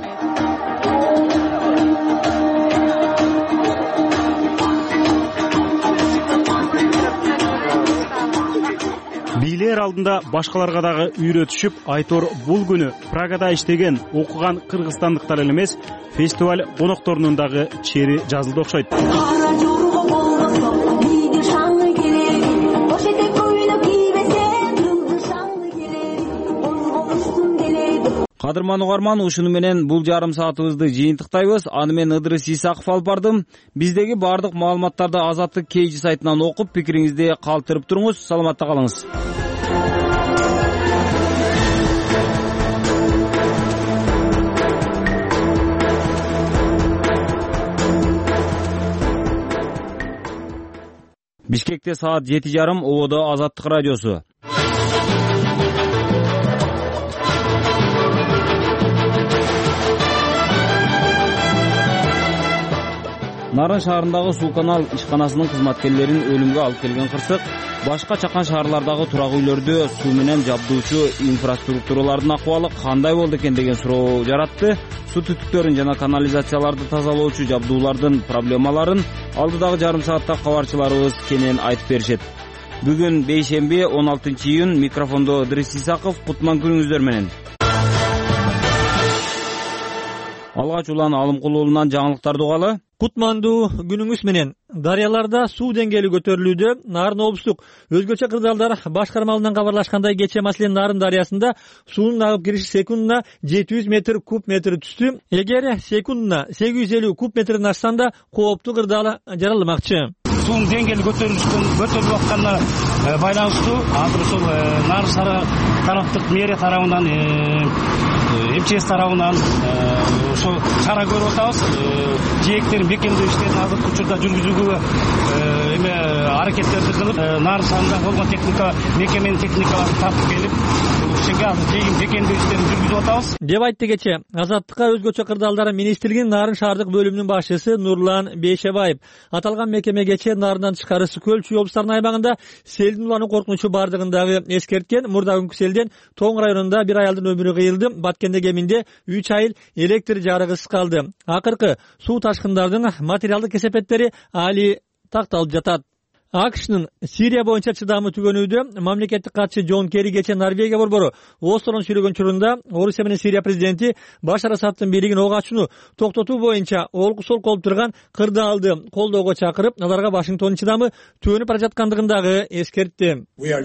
бийлер алдында башкаларга дагы үйрөтүшүп айтор бул күнү Прагада иштеген окуган кыргызстандыктар эле эмес, фестиваль конокторунун дагы чери жазылды окшойт. Кадырман угарман, ушуну менен бул жарым саатыбызды жыйынтыктайбыз. Аны мен Ыдырыс Исаков алып бардым. Биздеги бардык маалыматтарды Азаттык кей жи сайтынан окуп, пикириңизди калтырып туруңуз. Саламатта калыңыз. Бишкекте саат жети жарым, Ободо Азаттык радиосу. Нарын шаарындагы Суу канал ишканасынын кызматкерлерин өлүмгө алып келген кырсык башка чакан шаарлардагы турак үйлөрдө суу менен жабдоочу инфраструктуралардын акыбалы кандай болду экен деген суроо жаратты. Суу түтүктөрүн жана канализацияларды тазалоочу жабдуулардын проблемаларын алдыдагы жарым саатта кабарчыларыбыз кенен айтып беришет. Бүгүн бейшемби он алтынчы июнь, микрофондо Ыдырыс Исаков. Кутман күнүңүздөр менен. Алгач улан Алымкул уулунан жаңылыктарды угалы. Кутмандуу күнүңүз менен. Дарыяларда суу деңгээли көтөрүлүүдө. Нарын облустук өзгөчө кырдаалдар башкармалынан кабарлашкандай, кечээ маселен Нарын дарыясында суунун агып кириши секундуна жети жүз метр куб метр түстү. Эгер секундуна сегиз жүз элүү куб метрден ашса да кооптуу кырдаал жараламакчы. Суунун деңгээли көтөрүлүп атканына байланыштуу азыр ушул Нарын шаары тараптык мэрия тарабынан, эм че эс тарабынан ошо чара көрүп атабыз. Жээктерин бекемдөө иштерин азыркы учурда жүргүзүүгө эме аракеттерди кылып, Нарын шаарында болгон техника, мекеменин техникаларын тартып келип, ушенге азыр жээкин бекемдөө иштерин жүргүзүп атабыз. Деп айтты кечээ Азаттыкка өзгөчө кырдаалдар министрлигинин Нарын шаардык бөлүмүнүн башчысы Нурлан Бейшебаев. Аталган мекеме кечээ Нарындан тышкары Көл чүй облустарынын аймагында селдин улануу коркунучу бардыгын дагы эскерткен. Мурда күнкү селден Тоң районунда бир аялдын өмүрү кыйылды. Баткенде кеминде үч айыл электр жарыгысыз калды. Акыркы суу ташкындардын материалдык кесепеттери али такталып жатат. АКШнын Сирия боюнча чыдамы түгөнүүдө мамлекеттик катчы Джон Керри кечээ Норвегия борбору Ослону сүйлөгөн учурунда Орусия менен Сирия президенти Башар Асадтын бийлигин ок ачууну токтотуу боюнча олку солку болуп турган кырдаалды колдоого чакырып, аларга Вашингтондун чыдамы түгөнүп бара жаткандыгын дагы эскертти.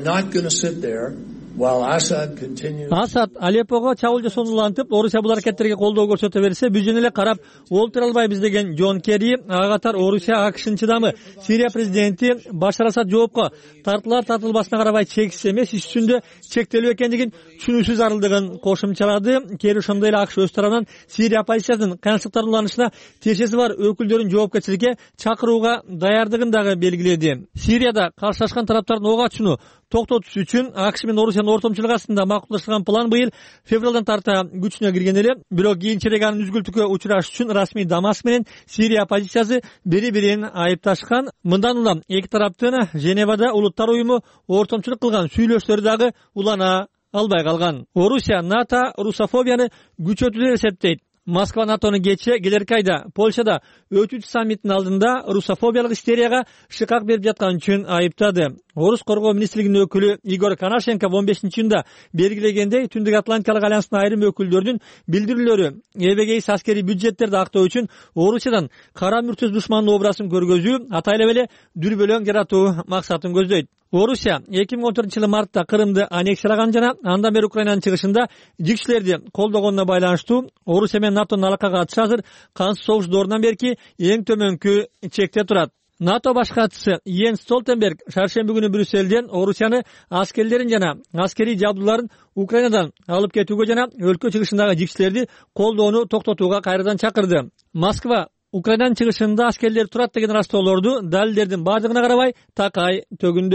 Асад Алеппого чабуул жасоону улантып, Орусия бул аракеттерге колдоо көрсөтө берсе, биз жөн эле карап олтура албайбыз деген Джон Керри, ага катар Орусия АКШнын чыдамы Сирия президенти Башар Асад жоопко тартылар тартылбасына карабай чексиз эмес, иш жүзүндө чектелүү экендигин түшүнүүсүз арылдыгын кошумчалады. Керри ошондой эле АКШ өз тарабынан Сирия оппозициясынын кыйынчылыктардын уланышына тиешеси бар өкүлдөрүн жоопкерчиликке чакырууга даярдыгын дагы белгиледи. Сирияда каршылашкан тараптардын ок ачууну токтотуш үчүн АКШ менен Орусиянын ортомчулук астында макулдашылган план быйыл февралдан тарта күчүнө кирген эле. Бирок кийинчерээк анын үзгүлтүккө учурашыш үчүн расмий Дамаск менен Сирия оппозициясы бири-бирин айыпташкан. Мындан улам эки тараптын Женевада улуттар уюму ортомчулук кылган сүйлөшүүлөрү дагы улана албай калган. Орусия НАТО русофобияны күчөтүүдө деп эсептейт. Москва НАТОну кечээ келерки айда Польшада өтүүчү саммиттин алдында русофобиялык истерияга шыкак берип жаткан үчүн айыптады. Орус коргоо министрлигинин өкүлү Игорь Конашенко он бешинчи июнда белгилегендей, Түндүк Атлантикалык альянстын айрым өкүлдөрүнүн билдирүүлөрү эбегейсиз аскерий бюджеттерди актоо үчүн Орусиядан кара мүртөз душмандын образын көргөзүү, атайлап эле дүрбөлөң жаратуу максатын көздөйт. Орусия эки миң он төртүнчү жылы мартта Крымды аннексиялаган жана андан бери Украинанын чыгышында жигчилерди колдогонуна байланыштуу Орусия менен НАТОнун алакага катышы азыр кансыз согуш доорунан берки эң төмөнкү чекте турат. НАТО баш катчысы Йенс Столтенберг шаршемби күнү Брюссельден Орусияны аскерлерин жана аскерий жабдууларын Украинадан алып кетүүгө жана өлкө чыгышындагы жигчилерди колдоону токтотууга кайрадан чакырды. Москва Украинанын чыгышында аскерлер турат деген растоолорду далилдердин бардыгына карабай такай төгүндөйт.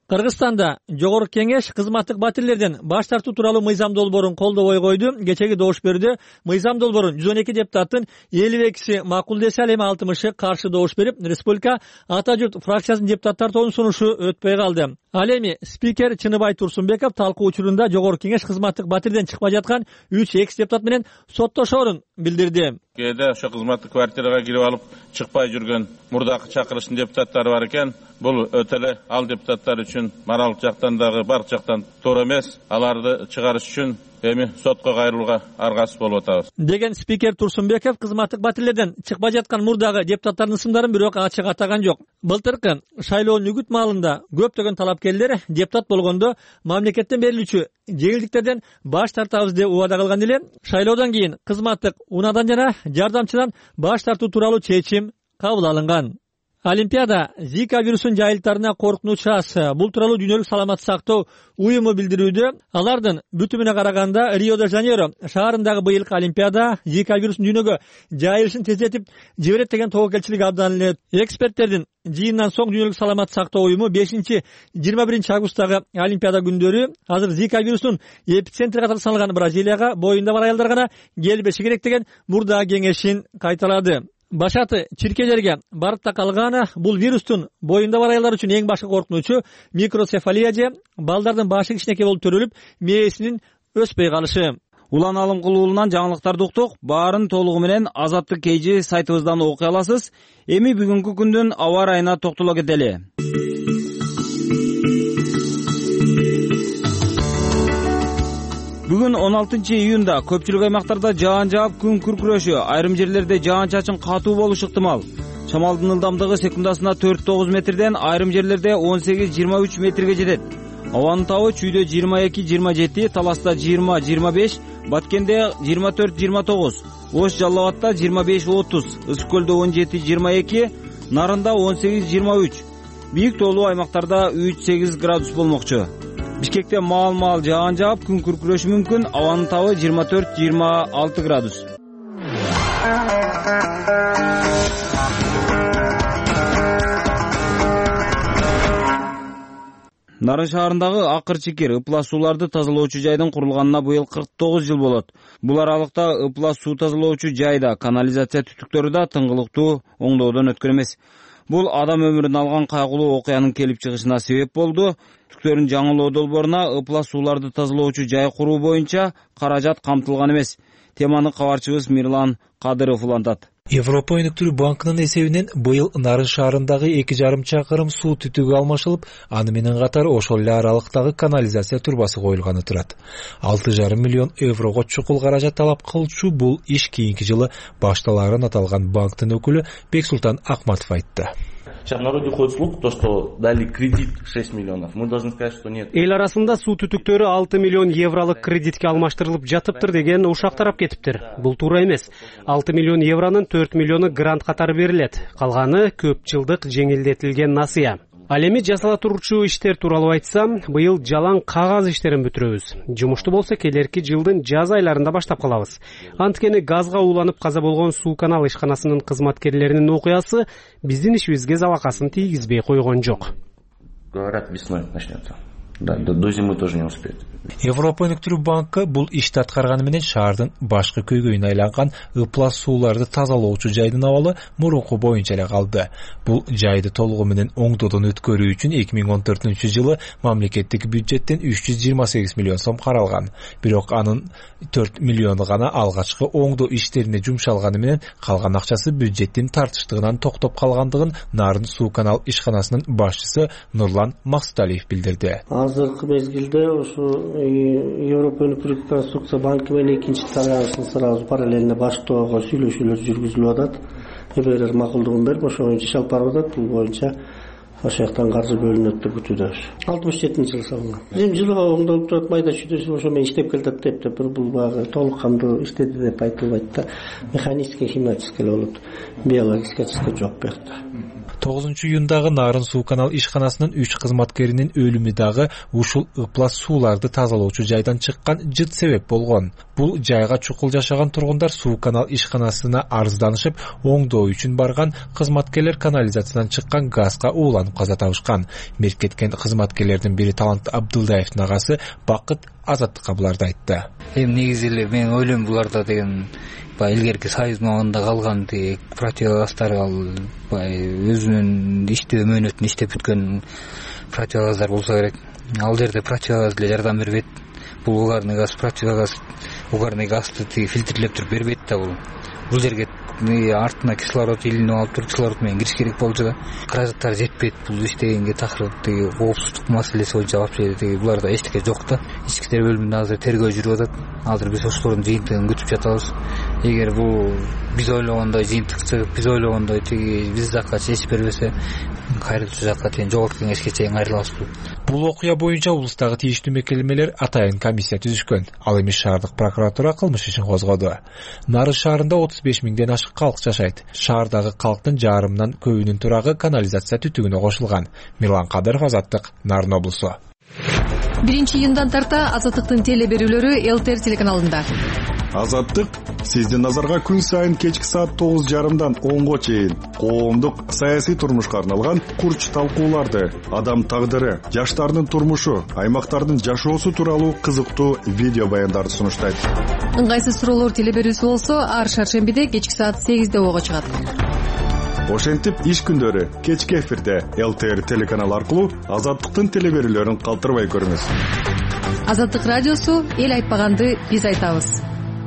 Кыргызстанда жогорку кеңеш кызматтык батирлерден баш тартуу тууралуу мыйзам долбоорун колдобой койду. Кечеги добуш берүүдө мыйзам долбоорун жүз он эки депутаттын элүү экиси макул десе, ал эми алтымышы каршы добуш берип, республика ата журт фракциясынын депутаттар тобунун сунушу өтпөй калды. Ал эми спикер Чыныбай Турсунбеков талкуу учурунда жогорку кеңеш кызматтык батирден чыкпай жаткан үч экс депутат менен соттошоорун билдирди. Кээде ошо кызматтык квартирага кирип алып чыкпай жүргөн мурдакы чакырыштын депутаттары бар экен. Бул өтө эле ал депутаттар үчүн моралдык жактан дагы бардык жактан туура эмес. Аларды чыгарыш үчүн эми сотко кайрылууга аргасыз болуп атабыз деген спикер Турсунбеков кызматтык батирлерден чыкпай жаткан мурдагы депутаттардын исымдарын бирок ачык атаган жок. Былтыркы шайлоонун үгүт маалында көптөгөн талапкерлер депутат болгондо мамлекеттен берилүүчү жеңилдиктерден баш тартабыз деп убада кылган эле. Шайлоодон кийин кызматтык унаадан жана жардамчыдан баш тартуу тууралуу чечим кабыл алынган. Олимпиада Зика вирусунун жайылтарына коркунуч аз. Бул тууралуу Дүйнөлүк саламаттык сактоо уюму билдирүүдө. Алардын бүтүмүнө караганда Рио-де-Жанейро шаарындагы быйылкы Олимпиада Зика вирусунун дүйнөгө жайылышын тездетип жиберет деген тобокелчилик абдан эле. Эксперттердин жыйындан соң Дүйнөлүк саламаттык сактоо уюму бешинчи жыйырма биринчи августтагы Олимпиада күндөрү азыр Зика вирусунун эпицентри катары саналган Бразилияга боюнда бар аялдар гана келбеши керек деген мурдагы кеңешин кайталады. Башаты чиркейлерге барып такалган. Бул вирустун боюнда бар аялдар үчүн эң башкы коркунучу микроцефалия же балдардын башы кичинекей болуп төрөлүп, мээсинин өспөй калышы. Улан алым кылуулунан жаңылыктарды уктук. Баарын толугу менен Азаттык Кейжи сайтыбыздан окуй аласыз. Эми бүгүнкү күндүн аба ырайына токтоло кетели. Бүгүн он алтынчы июнда көпчүлүк аймактарда жаан жаап, күн күркүрөшү, айрым жерлерде жаан чачын катуу болушу ыктымал. Шамалдын ылдамдыгы секундасына төрт тогуз метрден айрым жерлерде он сегиз жыйырма үч метрге жетет. Абанын табы Чүйдө жыйырма эки жыйырма жети, Таласта жыйырма жыйырма беш, Баткенде жыйырма төрт жыйырма тогуз, Ош Жалал Абадта жыйырма беш отуз, Ысык Көлдө он жети жыйырма эки, Нарында он сегиз жыйырма үч. Бийик тоолуу аймактарда үч сегиз градус болмокчу. Бишкекте маал-маал жаан жаап, күн күркүрөшү мүмкүн. Абанын табы жыйырма төрт жыйырма алты градус. Нарын шаарындагы Акыр Чикир ыплас сууларды тазалоочу жайдын курулганына быйыл кырк тогуз жыл болот. Бул аралыкта ыплас суу тазалоочу жайда канализация түтүктөрү да тыңгылыктуу оңдоодон өткөн эмес. Бул адам өмүрүн алган кайгылуу окуянын келип чыгышына себеп болду. Түтүктөрүн жаңылоо долбооруна ыплас сууларды тазалоочу жай куруу боюнча каражат камтылган эмес. Теманы кабарчыбыз Мирлан Кадыров улантат. Европа өнүктүрүү банкынын эсебинен быйыл Нарын шаарындагы эки жарым чакырым суу түтүгү алмашылып, аны менен катар ошол эле аралыктагы канализация турбасы коюлганы турат. алты жарым миллион еврого чукул каражат талап кылчу бул иш кийинки жылы башталарын аталган банктын өкүлү Бексултан Акматов айтты. Сейчас в народе ходит слух, то, что дали кредит шесть миллионов. Мы должны сказать, что нет. Эл арасында суу түтүктөрү алты миллион евролук кредитке алмаштырылып жатыптыр деген ушак тарап кетиптир. Бул туура эмес. алты миллион евронун төрт миллиону грант катары берилет. Калганы көп жылдык жеңилдетилген насыя. Ал эми жасала турчу иштер тууралуу айтсам, быйыл жалаң кагаз иштерин бүтүрөбүз. Жумушту болсо келерки жылдын жаз айларында баштап калабыз. Анткени газга ууланып каза болгон суу канал ишканасынын кызматкерлеринин окуясы биздин ишибизге залакасын тийгизбей койгон жок. Говорят, весной начнется. Да, до, до зимы тоже не успеет. Европа өнүктүрүү банкы бул ишти аткарганы менен шаардын башкы көйгөйүнө айланган ыплас сууларды тазалоочу жайдын абалы мурунку боюнча эле калды. Бул жайды толугу менен оңдоодон өткөрүү үчүн эки миң он төртүнчү жылы мамлекеттик бюджеттен үч жүз жыйырма сегиз миллион сом каралган. Бирок анын төрт миллиону гана алгачкы оңдоо иштерине жумшалганы менен калган акчасы бюджеттин тартыштыгынан токтоп калгандыгын Нарын суу канал ишканасынын башчысы Нурлан Максуталиев билдирди. Азыркы мезгилде ошо Европа өнүктүрүү конструкция банкы менен экинчи тарабын сразу параллельно баштоого сүйлөшүүлөр жүргүзүлүп атат. Эгер макулдугун берип ошо боюнча иш алып барып атат. Бул боюнча ошол жактан каржы бөлүнөт деп күтүүдөбүз. алтымыш жетинчи жылы салынган. Эми жылга оңдолуп турат майда чүйдөсү ошо менен иштеп келатат деп деп бул багы толук кандуу иштеди деп айтылбайт да. Механический, химический болот. Биологический жок бuyakta. тогузунчу июндагы Нарын суу канал ишканасынын үч кызматкеринин өлүмү дагы ушул ыплас сууларды тазалоочу жайдан чыккан жыт себеп болгон. Бул жайга чукул жашаган тургундар суу канал ишканасына арызданышып, оңдоо үчүн барган кызматкерлер канализациядан чыккан газга ууланып каза табышкан. Мерт кеткен кызматкерлердин бири Талант Абдылдаевдин агасы Бакыт Азаттыкка буларды айтты. Эми негизи эле мен ойлойм буларда деген баягы илгерки союздун убагында калган тиги противогаздар ал баягы өзүнүн иштөө мөөнөтүн иштеп бүткөн противогаздар болсо керек. Ал жерде противогаз эле жардам бербейт. Бул угарный газ, противогаз, угарный газды тиги фильтрлеп туруп бербейт да бул. Бул жерге артына кислород илинип алып туруп кислород менен кириш керек болчу да. Каражаттар жетпейт бул иштегенге, такыр тиги коопсуздук маселеси боюнча вообще тиги буларда эчтеке жок да. Ички иштер бөлүмүндө азыр тергөө жүрүп атат. Азыр биз ошолордун жыйынтыгын күтүп жатабыз. Эгер бул биз ойлогондой жыйынтык чыгып, биз ойлогондой тиги биз жакка чечип бербесе, кайрылчу жакка тең жогорку кеңешке чейин кайрылабыз. Бул окуя боюнча облустагы тийиштүү мекемелер атайын комиссия түзүшкөн. Ал эми шаардык прокуратура кылмыш ишин козгоду. Нарын шаарында отуз беш миңден ашык калк жашайт. Шаардагы калктын жарымынан көбүнүн турагы канализация түтүгүнө кошулган. Мирлан Кадыров, Азаттык, Нарын облусу. биринчи июндан тарта Азаттыктын теле берүүлөрү эл тэ эр телеканалында. Азаттык сиздин назарга күн сайын кечки саат тогуз жарымдан онго чейин коомдук саясий турмушка арналган курч талкууларды, адам тагдыры, жаштардын турмушу, аймактардын жашоосу тууралуу кызыктуу видео баяндарды сунуштайт. Ыңгайсыз суроолор теле берүүсү болсо ар шаршембиде кечки саат сегизде ого чыгат. Ошентип иш күндөрү кечки эфирде эл тэ эр телеканалы аркылуу Азаттыктын теле берүүлөрүн калтырбай көрүңүз. Азаттык радиосу эл айтпаганды биз айтабыз.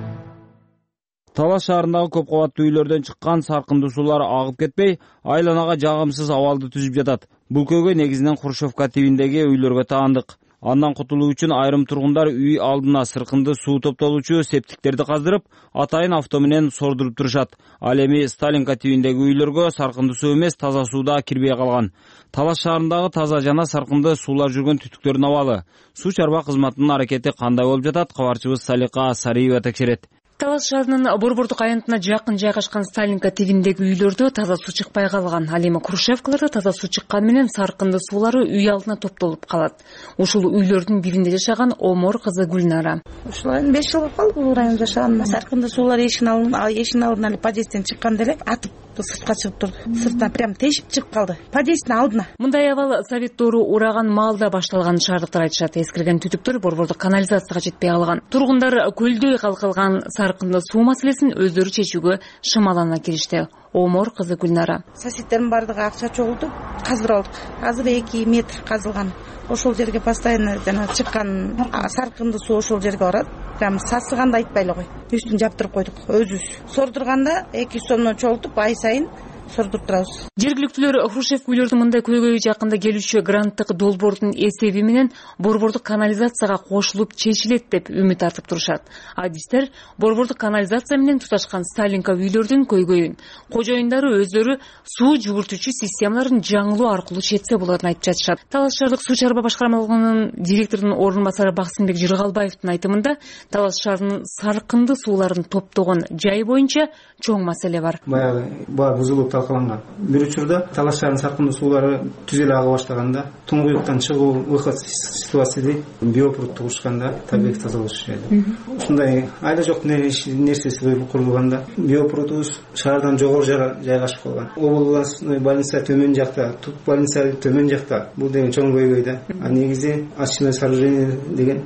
Талас шаарындагы көп кабаттуу үйлөрдөн чыккан саркындуу суулар агып кетпей, айланага жагымсыз абалды түзүп жатат. Бул көйгөй негизинен Хрущевка тибиндеги үйлөргө таандык. Андан кутулуу үчүн айрым тургундар үй алдына сыркынды суу топтолуучу септиктерди каздырып, атайын авто менен сордуруп турушат. Ал эми Сталинка тибиндеги үйлөргө саркынды суу эмес, таза суу да кирбей калган. Талас шаарындагы таза жана саркынды суулар жүргөн түтүктөрдүн абалы. Суу чарба кызматынын аракети кандай болуп жатат? Кабарчыбыз Салика Сариева текшерет. Талас шаарынын борбордук аянтына жакын жайгашкан Сталинка тибиндеги үйлөрдө таза суу чыкпай калган. Ал эми Хрущевкаларда таза суу чыкканы менен саркынды суулары үй алдына топтолуп калат. Ушул үйлөрдүн биринде жашаган Омор кызы Гүлнара. Ушул беш жыл калды бул районда жашаганына. Саркынды суулар эшиктин алдынан эшиктин алдынан эле подъездден чыкканда эле атып сыртка чыгып турду. Сырттан прям тешип чыгып калды. Подъезддин алдына. Мындай абал совет доору ураган маалда башталганын шаардыктар айтышат. Эскирген түтүктөр борбордук канализацияга жетпей калган. Тургундар көлдөй калкылган саркынды суу маселесин өздөрү чечүүгө шымалана киришти. Омор кызы Гүлнара. Соседтердин бардыгы акча чогултуп каздырып алдык. Азыр эки метр казылган. Ошол жерге постоянно жана чыккан саркынды суу ошол жерге барат. Прям сасыганды айтпайлы кой. Үстүн жаптырып койдук өзүбүз. Сордурганда эки жүз сомдон чогултуп ай сайын сордуруп турабыз. Жергиликтүүлөр Хрущевка үйлөрдүн мындай көйгөйү жакында келүүчү гранттык долбоордун эсеби менен борбордук канализацияга кошулуп чечилет деп үмүт артып турушат. Адистер борбордук канализация менен туташкан Сталинка үйлөрдүн көйгөйүн кожоюндары өздөрү суу жүгүртүүчү системаларын жаңылоо аркылуу чечсе болорун айтып жатышат. Талас шаардык суу чарба башкармалыгынын директорунун орун басары Баксымбек Жыргалбаевдин айтымында Талас шаарынын саркынды сууларын топтогон жай боюнча чоң маселе бар. Баягы баа бузулуп талкаланган. Бир учурда Талас шаарынын саркынды суулары түз эле ага баштаганда туңгуюктан чыгуу выход ситуацияда биопруд турушканда табиғи тазалоочу жайда. Ушундай айла жок нерсеси курулганда биопрудубуз шаардан жогору жайгашып калган. Областной больница төмөн жакта, Тук больница төмөн жакта. Бул деген чоң көйгөй да. А негизи очистное сооружение деген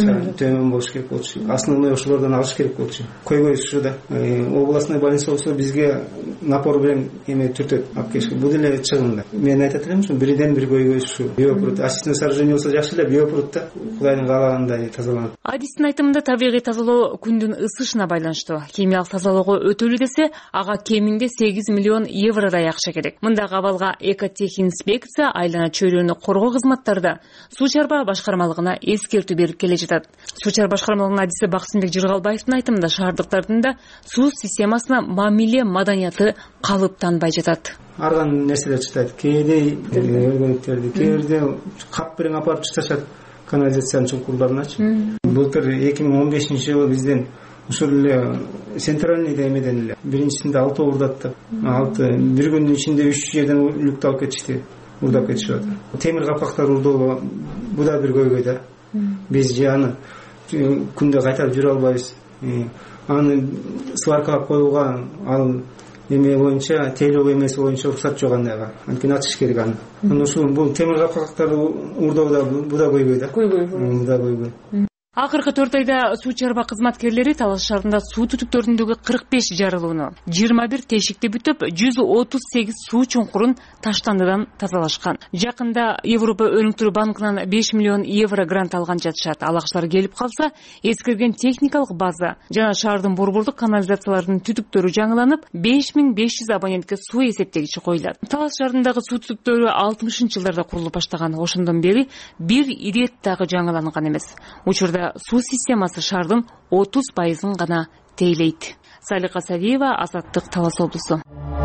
төмөн болуш керек болчу. Основной ошолордон алыш керек болчу. Көйгөй ушуда. Областной больница болсо бизге напор менен эме түртөт алып келишке. Бул деле чыгымда. Мен айтат элем ушу бирден бир көйгөй ушу. Биопруд очистное сооружение болсо жакшы эле, биопруд да Кудайдын каалагандай тазаланат. Адистин айтымында табигый тазалоо күндүн ысышына байланыштуу. Химиялык тазалоого өтөлү десе, ага кеминде сегиз миллион евродай акча керек. Мындагы абалга экотехинспекция, айлана чөйрөнү коргоо кызматтары да суу чарба башкармалыгына эскертүү берип келе жатат. Суу чарба башкармалыгынын адиси Баксымбек Жыргалбаевдин айтымында шаардыктардын да суу системасына мамиле маданияты калыптанбай жатат. Арган нерселер чытайт. Кээде өргөнүктөрдү, кээде кап берең апарып чыташат канализациянын чуңкурларыначы. Былтыр эки миң он бешинчи жылы бизден ошол эле центральныйда эмеден эле биринчисинде алты уурдаттык, алты бир күндүн ичинде үч жерден люкту алып кетишти, уурдап кетишип атат. Темир капактар уурдоо бул да бир көйгөй да. Биз же аны күндө кайталап жүрө албайбыз. Аны сваркага коюуга ал эме боюнча, тейлөө эмеси боюнча уруксат жок андайга. Анткени ачыш керек аны. Анан ушул бул темир капактарды уурдоо да бул да көйгөй да. Көйгөй. Бул да көйгөй. Акыркы төрт айда суу чарба кызматкерлери Талас шаарында суу түтүктөрүндөгү кырк беш жарылууну, жыйырма бир тешикти бүтүп, жүз отуз сегиз суу чуңкурун таштандыдан тазалашкан. Жакында Европа өнүктүрүү банкынан беш миллион евро грант алган жатышат. Ал акчалар келип калса, эскирген техникалык база жана шаардын борбордук канализацияларынын түтүктөрү жаңыланып, беш миң беш жүз абонентке суу эсептегичи коюлат. Талас шаарындагы суу түтүктөрү алтымышынчы жылдарда курулуп баштаган. Ошондон бери бир ирет дагы жаңыланган эмес. Учурда суу системасы шаардын отуз пайызын гана тейлейт. Салика Садиева, Азаттык, Талас облусу.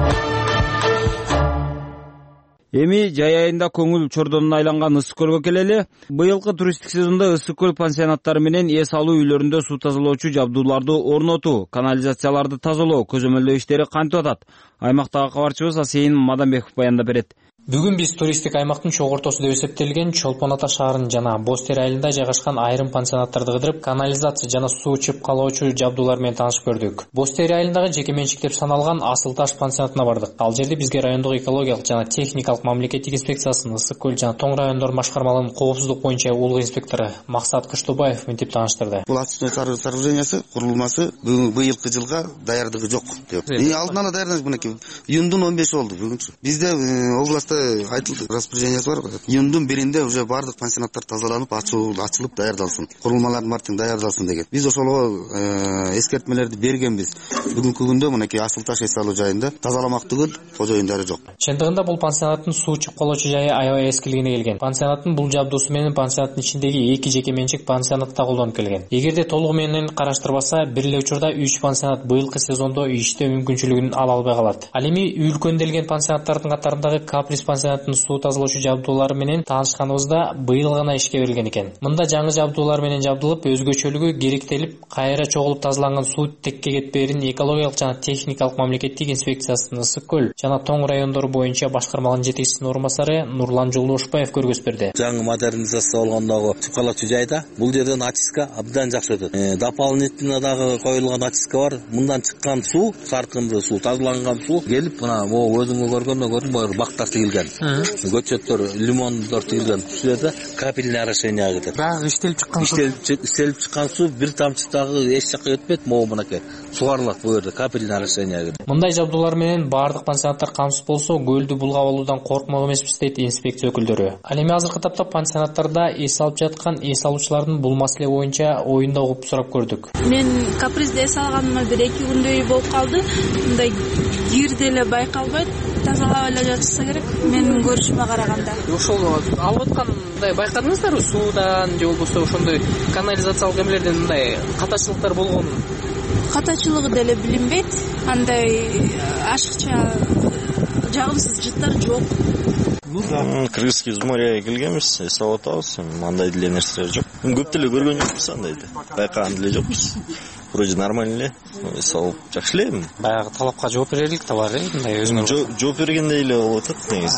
Эми жай айында көңүл чордонуна айланган Ысык көлгө келели. Быйылкы туристтик сезондо Ысык көл пансионаттары менен эс алуу үйлөрүндө суу тазалоочу жабдууларды орнотуу, канализацияларды тазалоо, көзөмөлдөө иштери кантип атат? Аймактагы кабарчыбыз Асейин Мадамбеков баяндап берет. Бүгүн биз туристтик аймактын чоң ортосу деп эсептелген Чолпон Ата шаарынын жана Боз Тери айылында жайгашкан айрым пансионаттарды кыдырып, канализация жана суу чып калоочу жабдуулар менен таанышып көрдүк. Боз Тери айылындагы жеке менчик деп саналган Асыл Таш пансионатына бардык. Ал жерде бизге райондук экологиялык жана техникалык мамлекеттик инспекциясынын Ысык көл жана Тоң райондор башкармалыгынын коопсуздук боюнча улуу инспектору Максат Кыштыбаев мынтип тааныштырды. Бул ачык сооружениясы курулмасы быйылкы жылга даярдыгы жок деп. Эми алдын ала даярдык мынакей июндун он беши болду бүгүнчү. Бизде областта айтылды, распоряжениясы бар. Июндун биринде уже бардык пансионаттар тазаланып, ачылып даярдалсын. Курулмалардын баардыгы даярдалсын деген. Биз ошолго эскертмелерди бергенбиз. Бүгүнкү күндө мынакей Асыл Таш эс алуу жайында тазаламак түгүл, кожоюндары жок. Чындыгында бул пансионаттын суу чып калоочу жайы аябай эскилигине келген. Пансионаттын бул жабдуусу менен пансионаттын ичиндеги эки жеке менчик пансионатта колдонуп келген. Эгерде толугу менен караштырбаса, бир эле учурда үч пансионат быйылкы сезондо иштөө мүмкүнчүлүгүн ала албай калат. Ал эми үлкөнделген пансионаттардын катарындагы Каприз пансионат суу тазалоочу жабдуулары менен таанышканыбызда быйыл гана ишке берилген экен. Мында жаңы жабдуулар менен жабдылып, өзгөчөлүгү керектелип, кайра чогулуп тазаланган суу текке кетпээрин экологиялык жана техникалык мамлекеттик инспекциясынын Ысык көл жана Тоң райондору боюнча башкармалыгынын жетекчисинин орун басары Нурлан Жолдошбаев көргөзүп берди. Жаңы модернизация болгондогу чып калоочу жайда бул жерден очистка абдан жакшы өтөт. Дополнительно дагы коюлган очистка бар. Мындан чыккан суу, саркынды суу, тазаланган суу келип, мына могу өзүңөр көргөндө көрдүң, бактар тигилген. Көчөттөр, лимондор тигилген ушул жерде капельный орошение кетет. Дагы иштелип чыккан суу, иштелип чыккан суу бир тамчы дагы эч жакка өтпөйт, могу мынакей сугарылат бул жерде капельный орошение кетет. Мындай жабдуулар менен бардык пансионаттар камсыз болсо, көлдү булгап алуудан коркмок эмеспиз дейт инспекция өкүлдөрү. Ал эми азыркы тапта пансионаттарда эс алып жаткан эс алуучулардын бул маселе боюнча оюнда угуп сурап көрдүк. Мен Капризде эс алганыма бир эки күндөй болуп калды. Мындай кир деле байкалбайт. Тазалап эле жатышса керек. Менин көрүшүмө караганда. Ошол алып аткандай байкадыңыздарбы суудан же болбосо ошондой канализациялык эмелерден мындай катачылыктар болгонун? Катачылыгы деле билинбейт. Андай ашыкча жагымсыз жыттар жок. Кыргызский из моря келгенбиз, эс алып атабыз. Андай деле нерселер жок. Көп деле көргөн жокпуз андайды. Байкаган деле жокпуз. Вроде нормально эле. Эс алып жакшы эле. Баягы талапка жооп берерлик да бар, э? Мындай өзүңөр жооп бергендей эле болуп атат негизи.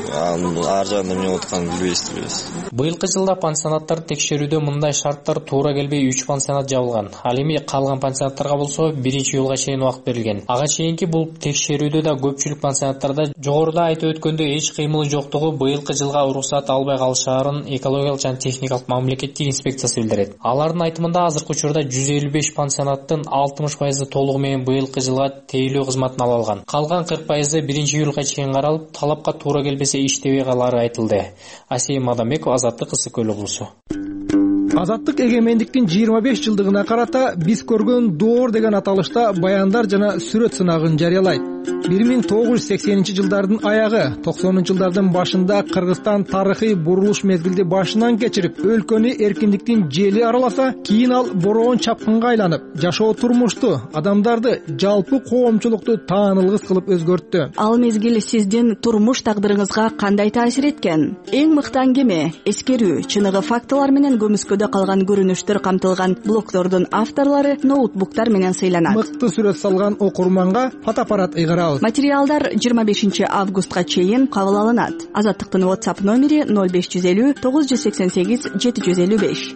Ар жагында эмне болуп атканын билбейбиз. Быйылкы жылда пансионаттарды текшерүүдө мындай шарттар туура келбей үч пансионат жабылган. Ал эми калган пансионаттарга болсо биринчи июлга чейин убакыт берилген. Ага чейинки бул текшерүүдө да көпчүлүк пансионаттарда жогоруда айтып өткөндөй эч кыймылы жоктугу быйылкы жылга уруксат албай калышаарын экологиялык жана техникалык мамлекеттик инспекциясы билдирет. Алардын айтымында азыркы учурда жүз элүү беш пансионаттын алтымыш пайызы толугу менен быйылкы жылга тейлөө кызматын ала алган. Калган кырк пайызы биринчи июлга чейин каралып, талапка туура келбесе иштебей калары айтылды. Асейин Мадамбеков, Азаттык, Ысык көл облусу. Азаттык эгемендиктин жыйырма беш жылдыгына карата биз көргөн доор деген аталышта баяндар жана сүрөт сынагын жарыялайт. бир миң тогуз жүз сексенинчи жылдардын аягы, токсонунчу жылдардын башында Кыргызстан тарыхый бурулуш мезгилди башынан кечирип, өлкөнү эркиндиктин жели араласа, кийин ал бороон чапкынга айланып, жашоо турмушту, адамдарды, жалпы коомчулукту таанылгыс кылып өзгөрттү. Ал мезгил сиздин турмуш тагдырыңызга кандай таасир эткен? Эң мыкты аңгеме, эскерүү, чыныгы фактылар менен көмүскөдө калган көрүнүштөр камтылган блогдордун авторлору ноутбуктар менен сыйланат. Мыкты сүрөт салган окурманга фотоаппарат ыйгарабыз. Материалдар жыйырма бешинчи августка чейин кабыл алынат. Азаттыктын WhatsApp номери ноль беш жүз элүү тогуз жүз сексен сегиз жети жүз элүү беш.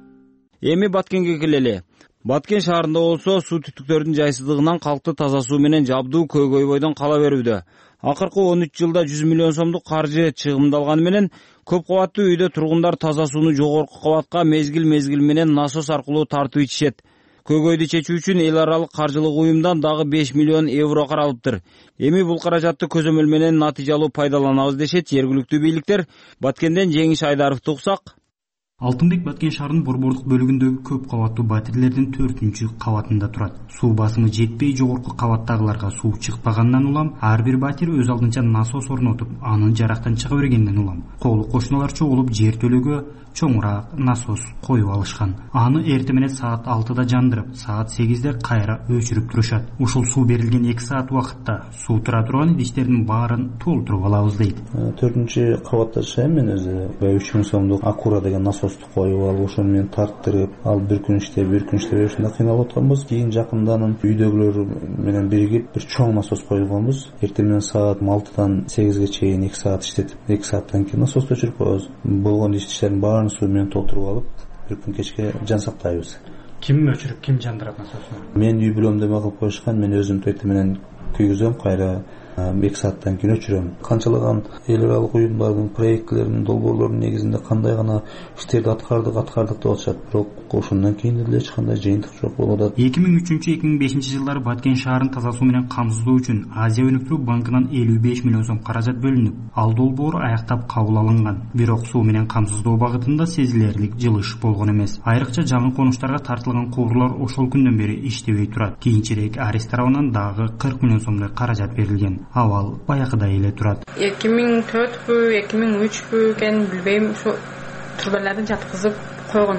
Эми Баткенге келели. Баткен шаарында болсо суу түтүктөрдүн жайсыздыгынан калкты таза суу менен жабдуу көйгөйбойдон кала берүүдө. Акыркы он үч жылда жүз миллион сомдук каржы чыгымдалганы менен көп кабаттуу үйдө тургундар таза сууну жогорку кабатка мезгил-мезгил менен насос аркылуу тартып ичишет. Көйгөйдү чечүү үчүн эл аралык каржылык уюмдан дагы беш миллион евро каралыптыр. Эми бул каражатты көзөмөл менен натыйжалуу пайдаланабыз дешет жергиликтүү бийликтер. Баткенден Жеңиш Айдаровду уксак. Алтынбек Баткен шаарынын борбордук бөлүгүндөгү көп кабаттуу батирлердин төртүнчү кабатында турат. Суу басымы жетпей жогорку кабаттагыларга суу чыкпагандан улам ар бир батир өз алдынча насос орнотуп, анын жарактан чыга бергенден улам колу кошуналар чогулуп жер төлөгө чоңураак насос коюп алышкан. Аны эртең менен саат алтыда жандырып, саат сегизде кайра өчүрүп турушат. Ушул суу берилген эки саат убакытта суу тура турган идиштердин баарын толтуруп алабыз дейт. төртүнчү кабатта жашайм мен өзү. үч миң сомдук Акура деген насос коюп алып, ошону менен тарттырып, ал бир күн иштеп, бир күн иштеп ушунда кыйналып атканбыз. Кийин жакынданын үйдөгүлөр менен биригип бир чоң насос койгонбуз. Эртең менен саат алтыдан сегизге чейин эки саат иштетип, эки сааттан кийин насосту өчүрүп коебуз. Болгон идиштердин баарын суу менен толтуруп алып, бир күн кечке жан сактайбыз. Ким өчүрүп, ким жандырат насосун? Мен үй бүлөм деме кылып коюшкан, мен өзүм эртең менен күйгүзөм, кайра эки сааттан кийин өчүрөм. Канчалаган эл аралык уюмдардын проектлеринин долбоорлорунун негизинде кандай гана иштерди аткардык аткардык деп атышат, бирок ошондон кийин эле эч кандай жыйынтык жок болуп атат. эки миң үчүнчү эки миң бешинчи жылдары Баткен шаарын таза суу менен камсыздоо үчүн Азия өнүктүрүү банкынан элүү беш миллион сом каражат бөлүнүп, ал долбоор аяктап кабыл алынган. Бирок суу менен камсыздоо багытында сезилерлик жылыш болгон эмес. Айрыкча жаңы конуштарга тартылган куурлар ошол күндөн бери иштебей турат. Кийинчерээк Арис тарабынан дагы кырк миллион сомдой каражат берилген. Абал баякыдай эле турат. эки миң төртпү, эки миң үчпү экенин билбейм, ушу турбаларды жаткызып койгон.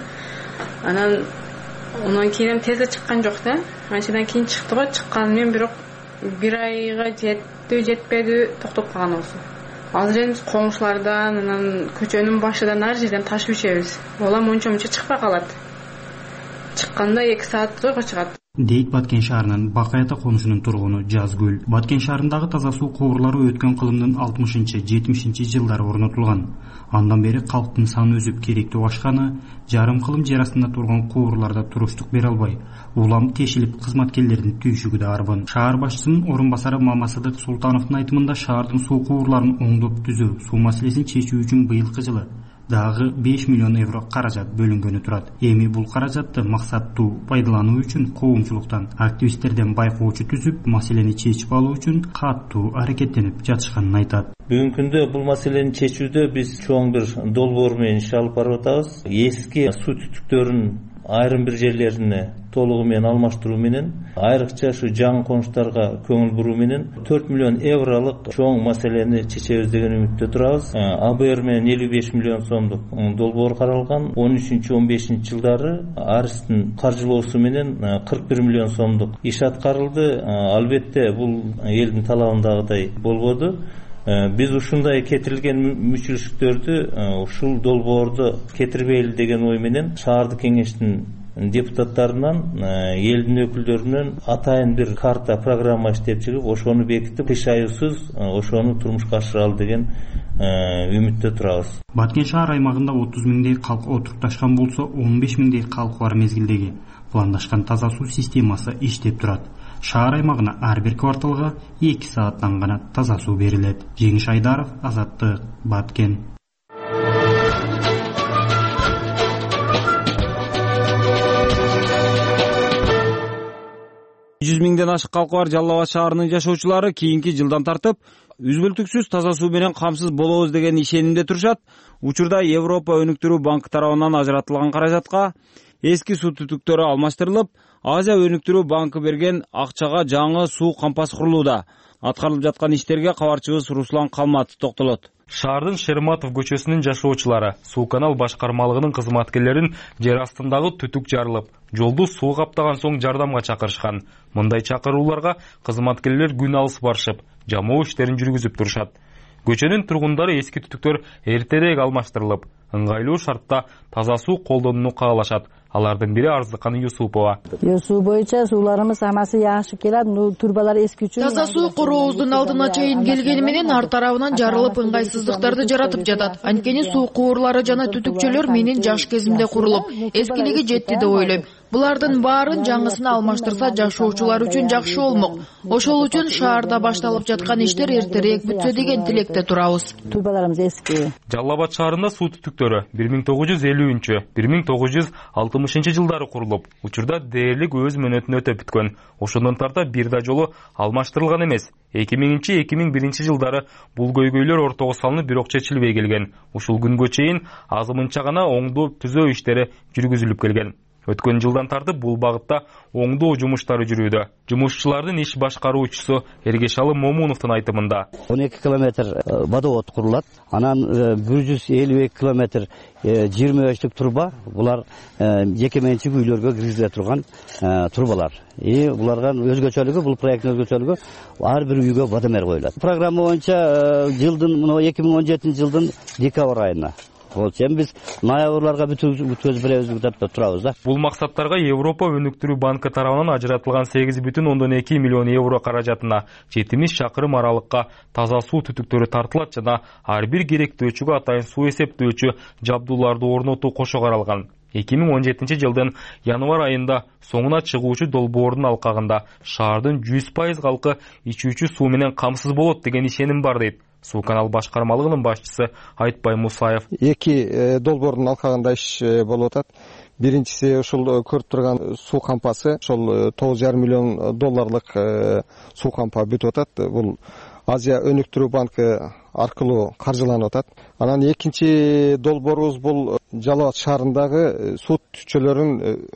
Анан ондан кийин тез чыккан жок да. Анчадан кийин чыкты го, чыкканы менен бирок бир айга жетти, жетпеди, токтоп калган болсу. Азыр эми коңшулардан, анан көчөнүн башыдан ар жерден ташып ичебиз. Ола мончо-мончо чыкпай калат. Чыкканда эки саатка чыгат. Дейт Баткен шаарынын Бакайата конушунун тургуну Жазгүл. Баткен шаарындагы таза суу кубурлары өткөн кылымдын алтымышынчы жетимишинчи жылдары орнотулган. Андан бери калктын саны өсүп керектөө ашканы, жарым кылым жер астында турган кубурларда туруштук бере албай, улам тешилип кызматкерлердин түйшүгү да арбын. Шаар башчысынын орун басары Мамасыдык Султановдун айтымында шаардын суу кубурларын оңдоп түзүү, суу маселесин чечүү үчүн быйылкы жылы дагы беш миллион евро каражат бөлүнгөнү турат. Эми бул каражатты максаттуу пайдалануу үчүн коомчулуктан, активисттерден байкоочу түзүп, маселени чечип алуу үчүн каттуу аракеттенип жатышканын айтат. Бүгүнкү күндө бул маселени чечүүдө биз чоң бир долбоор менен иш алып барып атабыз. Эски суу түтүктөрүн айрым бир жерлерине толугу менен алмаштыруу менен, айрыкча ушу жаңы конуштарга көңүл буруу менен төрт миллион евролук чоң маселени чечебиз деген үмүттө турабыз. А Б Р менен элүү беш миллион сомдук долбоор каралган. он үчүнчү он бешинчи жылдары Аристин каржылоосу менен кырк бир миллион сомдук иш аткарылды. Албетте бул элдин талабындагыдай болбоду. Биз ушундай кетирилген мүчүлүштөрдү ушул долбоорду кетирбейли деген ой менен шаардык кеңештин депутаттарынан, элдин өкүлдөрүнөн атайын бир карта программа иштеп чыгып, ошону бекитип, кыш айысыз ошону турмушка ашыралы деген үмүттө турабыз. Баткен шаар аймагында отуз миңдей калк отурукташкан болсо, он беш миңдей калк бар мезгилдеги пландашкан таза суу системасы иштеп турат. Шаар аймагына ар бир кварталга эки сааттан гана таза суу берилет. Жеңиш Айдаров, Азаттык, Баткен. жүз миңден ашык калкы бар Жалал Абад шаарынын жашоочулары кийинки жылдан тартып үзбөлтүксүз таза суу менен камсыз болобуз деген ишенимде турушат. Учурда Европа өнүктүрүү банкы тарабынан ажыратылган каражатка эски суу түтүктөрү алмаштырылып, Азия өнүктүрүү банкы берген акчага жаңы суу кампасы курулууда. Аткарылып жаткан иштерге кабарчыбыз Руслан Калматов токтолот. Шаардын Шерматов көчөсүнүн жашоочулары суу канал башкармалыгынын кызматкерлерин жер астындагы түтүк жарылып, жолду суу каптаган соң жардамга чакырышкан. Мындай чакырууларга кызматкерлер күн алыс барышып, жамоо иштерин жүргүзүп турушат. Көчөнүн тургундары эски түтүктөр эртерээк алмаштырылып, ыңгайлуу шартта таза суу колдонууну каалашат. Алардын бири Арзыкан Юсупова. Суу боюнча сууларыбыз амасы жакшы келет, турбалар эски үчүн. Таза суу корообуздун алдына чейин келгени менен ар тарабынан жарылып, ыңгайсыздыктарды жаратып жатат. Анткени суу куурлары жана түтүкчөлөр менин жаш кезимде курулуп, эскилиги жетти деп ойлойм. Булардын баарын жаңысына алмаштырса жашоочулар үчүн жакшы болмок. Ошол үчүн шаарда башталып жаткан иштер эртерээк бүтсө деген тилекте турабыз. Турбаларыбыз эски. Жалал Абад шаарында суу түтүктөрү бир миң тогуз жүз элүүнчү — бир миң тогуз жүз алтымышынчы жылдары курулуп, учурда дээрлик өз мөөнөтүн өтөп бүткөн. Ошондон тарта бир да жолу алмаштырылган эмес. эки миңинчи — эки миң биринчи жылдары бул көйгөйлөр ортого салынып, бирок чечилбей келген. Ушул күнгө чейин азымынча гана оңдоо түзөө иштери жүргүзүлүп келген. Өткөн жылдан тартып бул багытта оңдоо жумуштары жүрүүдө. Жумушчулардын иш башкаруучусу Эргешалы Момуновдун айтымында он эки километр водовод курулат, анан бир жүз элүү эки километр жыйырма бештик турба, булар жеке менчик үйлөргө киргизиле турган турбалар. И буларга өзгөчөлүгү, бул проекттин өзгөчөлүгү ар бир үйгө водомер коюлат. Программа боюнча жылдын эки миң он жетинчи жылдын декабрь айына Олчем биз ноябрларга бүтөз беребиз деп турабыз да. Бул максаттарга Европа өнүктүрүү банкы тарабынан ажыратылган сегиз бүтүн ондон эки миллион евро каражатына жетимиш чакырым аралыкка таза суу түтүктөрү тартылат жана ар бир керектөөчүгө атайын суу эсептөөчү жабдууларды орнотуу кошо каралган. эки миң он жетинчи жылдын январь айында соңуна чыгуучу долбоордун алкагында шаардын жүз пайыз калкы ичүүчү суу менен камсыз болот деген ишеним бар дейт Суу канал башкармалыгынын башчысы Айтбай Мусаев. Эки долбоордун алкагында иш болуп атат. Биринчиси ушул көрүп турган суу кампасы, ошол тогуз жарым миллион долларлык суу кампа бүтүп атат. Бул Азия өнүктүрүү банкы аркылуу каржыланып атат. Анан экинчи долбоорубуз бул Жалал Абад шаарындагы суу түтүкчөлөрүн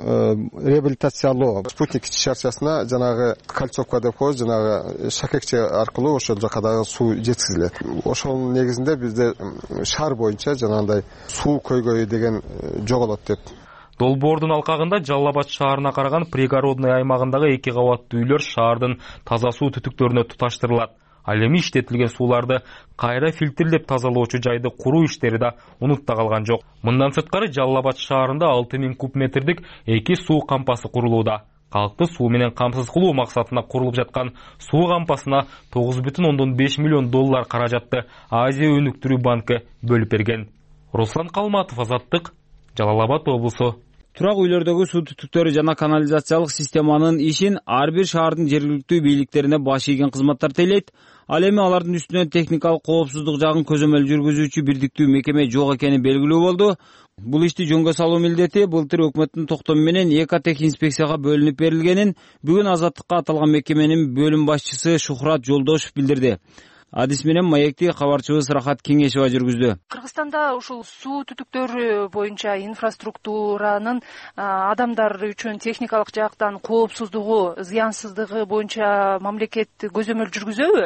реабилитациялоо. Спутник чарчасына жанагы кольцовка деп коебуз, жанагы шакекче аркылуу ошол жака дагы суу жеткизилет. Ошонун негизинде бизде шаар боюнча жанагындай суу көйгөйү деген жоголот деп. Долбоордун алкагында Жалал Абад шаарына караган пригородный аймагындагы эки кабаттуу үйлөр шаардын таза суу түтүктөрүнө туташтырылат. Ал эми иштетилген сууларды кайра фильтрлеп тазалоочу жайды куруу иштери да унутта калган жок. Мындан сырткары Жалал Абад шаарында алты миң куб метрдик эки суу кампасы курулууда. Калкты суу менен камсыз кылуу максатына курулуп жаткан суу кампасына тогуз бүтүн ондон беш миллион доллар каражатты Азия өнүктүрүү банкы бөлүп берген. Руслан Калматов, Азаттык, Жалал Абад облусу. Турак үйлөрдөгү суу түтүктөрү жана канализациялык системанын ишин ар бир шаардын жергиликтүү бийликтерине баш ийген кызматтар тейлейт. Ал эми алардын үстүнөн техникалык коопсуздук жагын көзөмөл жүргүзүүчү бирдиктүү мекеме жок экени белгилүү болду. Бул ишти жөнгө салуу милдети былтыр өкмөттүн токтому менен Экотех инспекцияга бөлүнүп берилгенин бүгүн Азаттыкка аталган мекеменин бөлүм башчысы Шухрат Жолдошов билдирди. Адис менен маекти кабарчыбыз Рахат Кеңешева жүргүздү. Кыргызстанда ушул суу түтүктөрү боюнча инфраструктуранын адамдар үчүн техникалык жактан коопсуздугу, зыянсыздыгы боюнча мамлекет көзөмөл жүргүзөбү?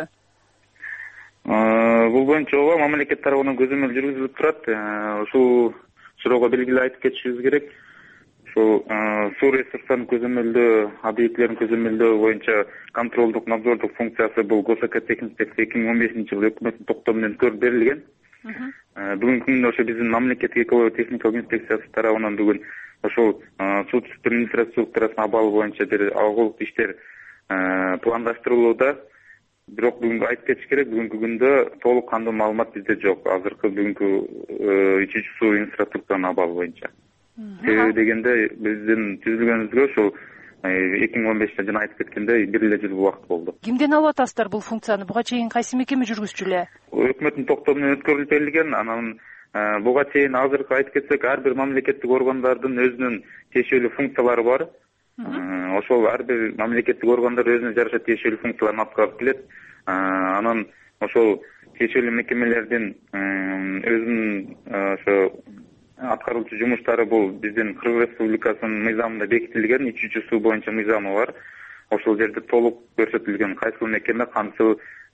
Бул боюнча ооба мамлекет тарабынан көзөмөл жүргүзүлүп турат. Ушул суроого белгилүү айтып кетишибиз керек. Ушул суу ресурстарын көзөмөлдөө, объектилерин көзөмөлдөө боюнча контролдук, надзордук функциясы бул Госэкотехинспекция эки миң он бешинчи жылы өкмөттүн токтому менен көрүп берилген. Бүгүнкү күндө ошо биздин мамлекеттик эколого-техникалык инспекциясы тарабынан бүгүн ошол суу түтүктөрүнүн инфраструктурасын абалы боюнча бир алгылык иштер пландаштырылууда. Бирок бүгүнкү айтып кетиш керек, бүгүнкү күндө толук кандуу маалымат бизде жок. Азыркы бүгүнкү ичүүчү суу инфраструктуранын абалы боюнча. Себеби дегенде биздин түзүлгөнүбүзгө ошол эки миң он беште жана айтып кеткендей бир эле жыл убакыт болду. Кимден алып атасыздар бул функцияны? Буга чейин кайсы мекеме жүргүзчү эле? Өкмөттүн токтому менен өткөрүлүп берилген. Анан буга чейин азыркы айтып кетсек, ар бир мамлекеттик органдардын өзүнүн тиешелүү функциялары бар. Ошол ар бир мамлекеттик органдар өзүнө жараша тиешелүү функцияларын аткарып келет. Анан ошол тиешелүү мекемелердин өзүнүн ошо аткаруучу жумуштары бул биздин Кыргыз Республикасынын мыйзамында бекитилген ичүүчү суу боюнча мыйзамы бар. Ошол жерде толук көрсөтүлгөн кайсыл мекеме кантип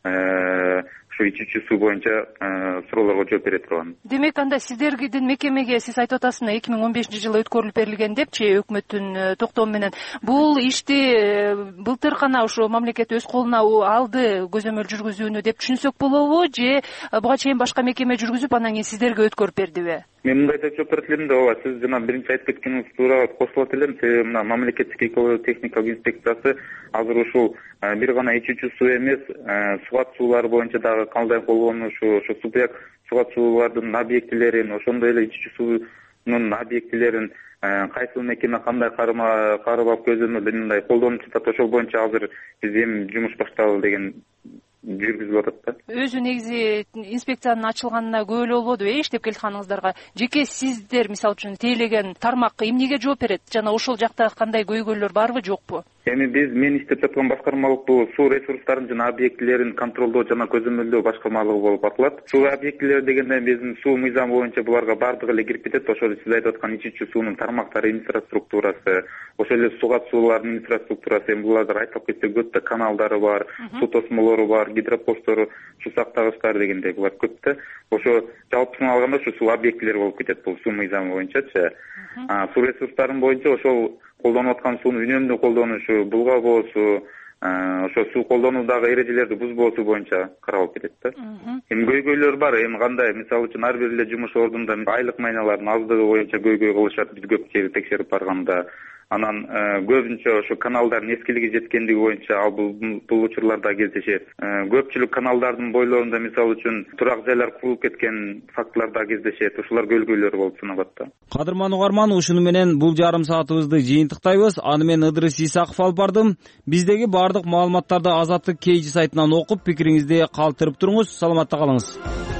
ушу ичүүчү суу боюнча суроолорго жооп бере турган. Демек анда сиздердин мекемеге сиз айтып атасыздар эки миң он бешинчи жылы өткөрүлүп берилген депчи өкмөттүн токтому менен. Бул ишти былтыр гана ушу мамлекет өз колуна алды көзөмөл жүргүзүүнү деп түшүнсөк болобу, же буга чейин башка мекеме жүргүзүп анан кийин сиздерге өткөрүп бердиби? Мен мындай деп жооп берет элем да, ооба, сиз жана биринчи айтып кеткениңиз туура кошулат элем. Себеби мына мамлекеттик экология техникалык инспекциясы азыр ушул бир гана ичүүчү суу эмес, сугат суулар боюнча дагы кандай колгонуу, ошо субъект сугат суулардын объектилерин, ошондой эле ичүүчү суунун объектилерин кайсыл мекеме кандай карап алып көзөмөлдөө мындай колдонуп жатат, ошол боюнча азыр биз эми жумуш башталды деген жүргүзүлүп атат да. Өзү негизи инспекциянын ачылганына көп эле болбоду, э, иштеп келатканыңыздарга. Жеке сиздер мисалы үчүн тейлеген тармак эмнеге жооп берет? Жана ошол жакта кандай көйгөйлөр барбы, жокпу? Эми биз мен иштеп жаткан башкармалык бул суу ресурстарын жана объектилерин контролдоо жана көзөмөлдөө башкармалыгы болуп аталат. Суу объектилери дегенде биздин суу мыйзамы боюнча буларга бардыгы эле кирип кетет. Ошол сиз айтып аткан ичүүчү суунун тармактары, инфраструктурасы, ошол эле сугат суулардын инфраструктурасы, эми буларды айтып кетсек көп да, каналдары бар, суу тосмолору бар, гидропосттору, суу сактагычтары дегендей булар көп да. Ошо жалпысын алганда ушу суу объектилери болуп кетет бул суу мыйзамы боюнчачы. Суу ресурстарын боюнча ошол колдонуп аткан суунун үнөмдүү колдонушу, булга боосу, ошо суу колдонуудагы эрежелерди бузбоосу боюнча каралып кетет да. Эми көйгөйлөр бар, эми кандай, мисалы үчүн ар бир эле жумуш ордунда айлык майналардын аздыгы боюнча көйгөй кылышат, биз көп жер текшерип барганда. Анан көбүнчө ошо каналдардын эскилиги жеткендиги боюнча ал бул бул учурларда кездешет. Көпчүлүк каналдардын бойлорунда мисалы үчүн турак жайлар курулуп кеткен фактылар да кездешет. Ушулар көйгөйлөр болуп саналат да. Кадырман угарман, ушуну менен бул жарым саатыбызды жыйынтыктайбыз. Аны мен Ыдырыс Исаков алып бардым. Биздеги бардык маалыматтарды Азаттык Кейжи сайтынан окуп, пикириңизди калтырып туруңуз. Саламатта калыңыз.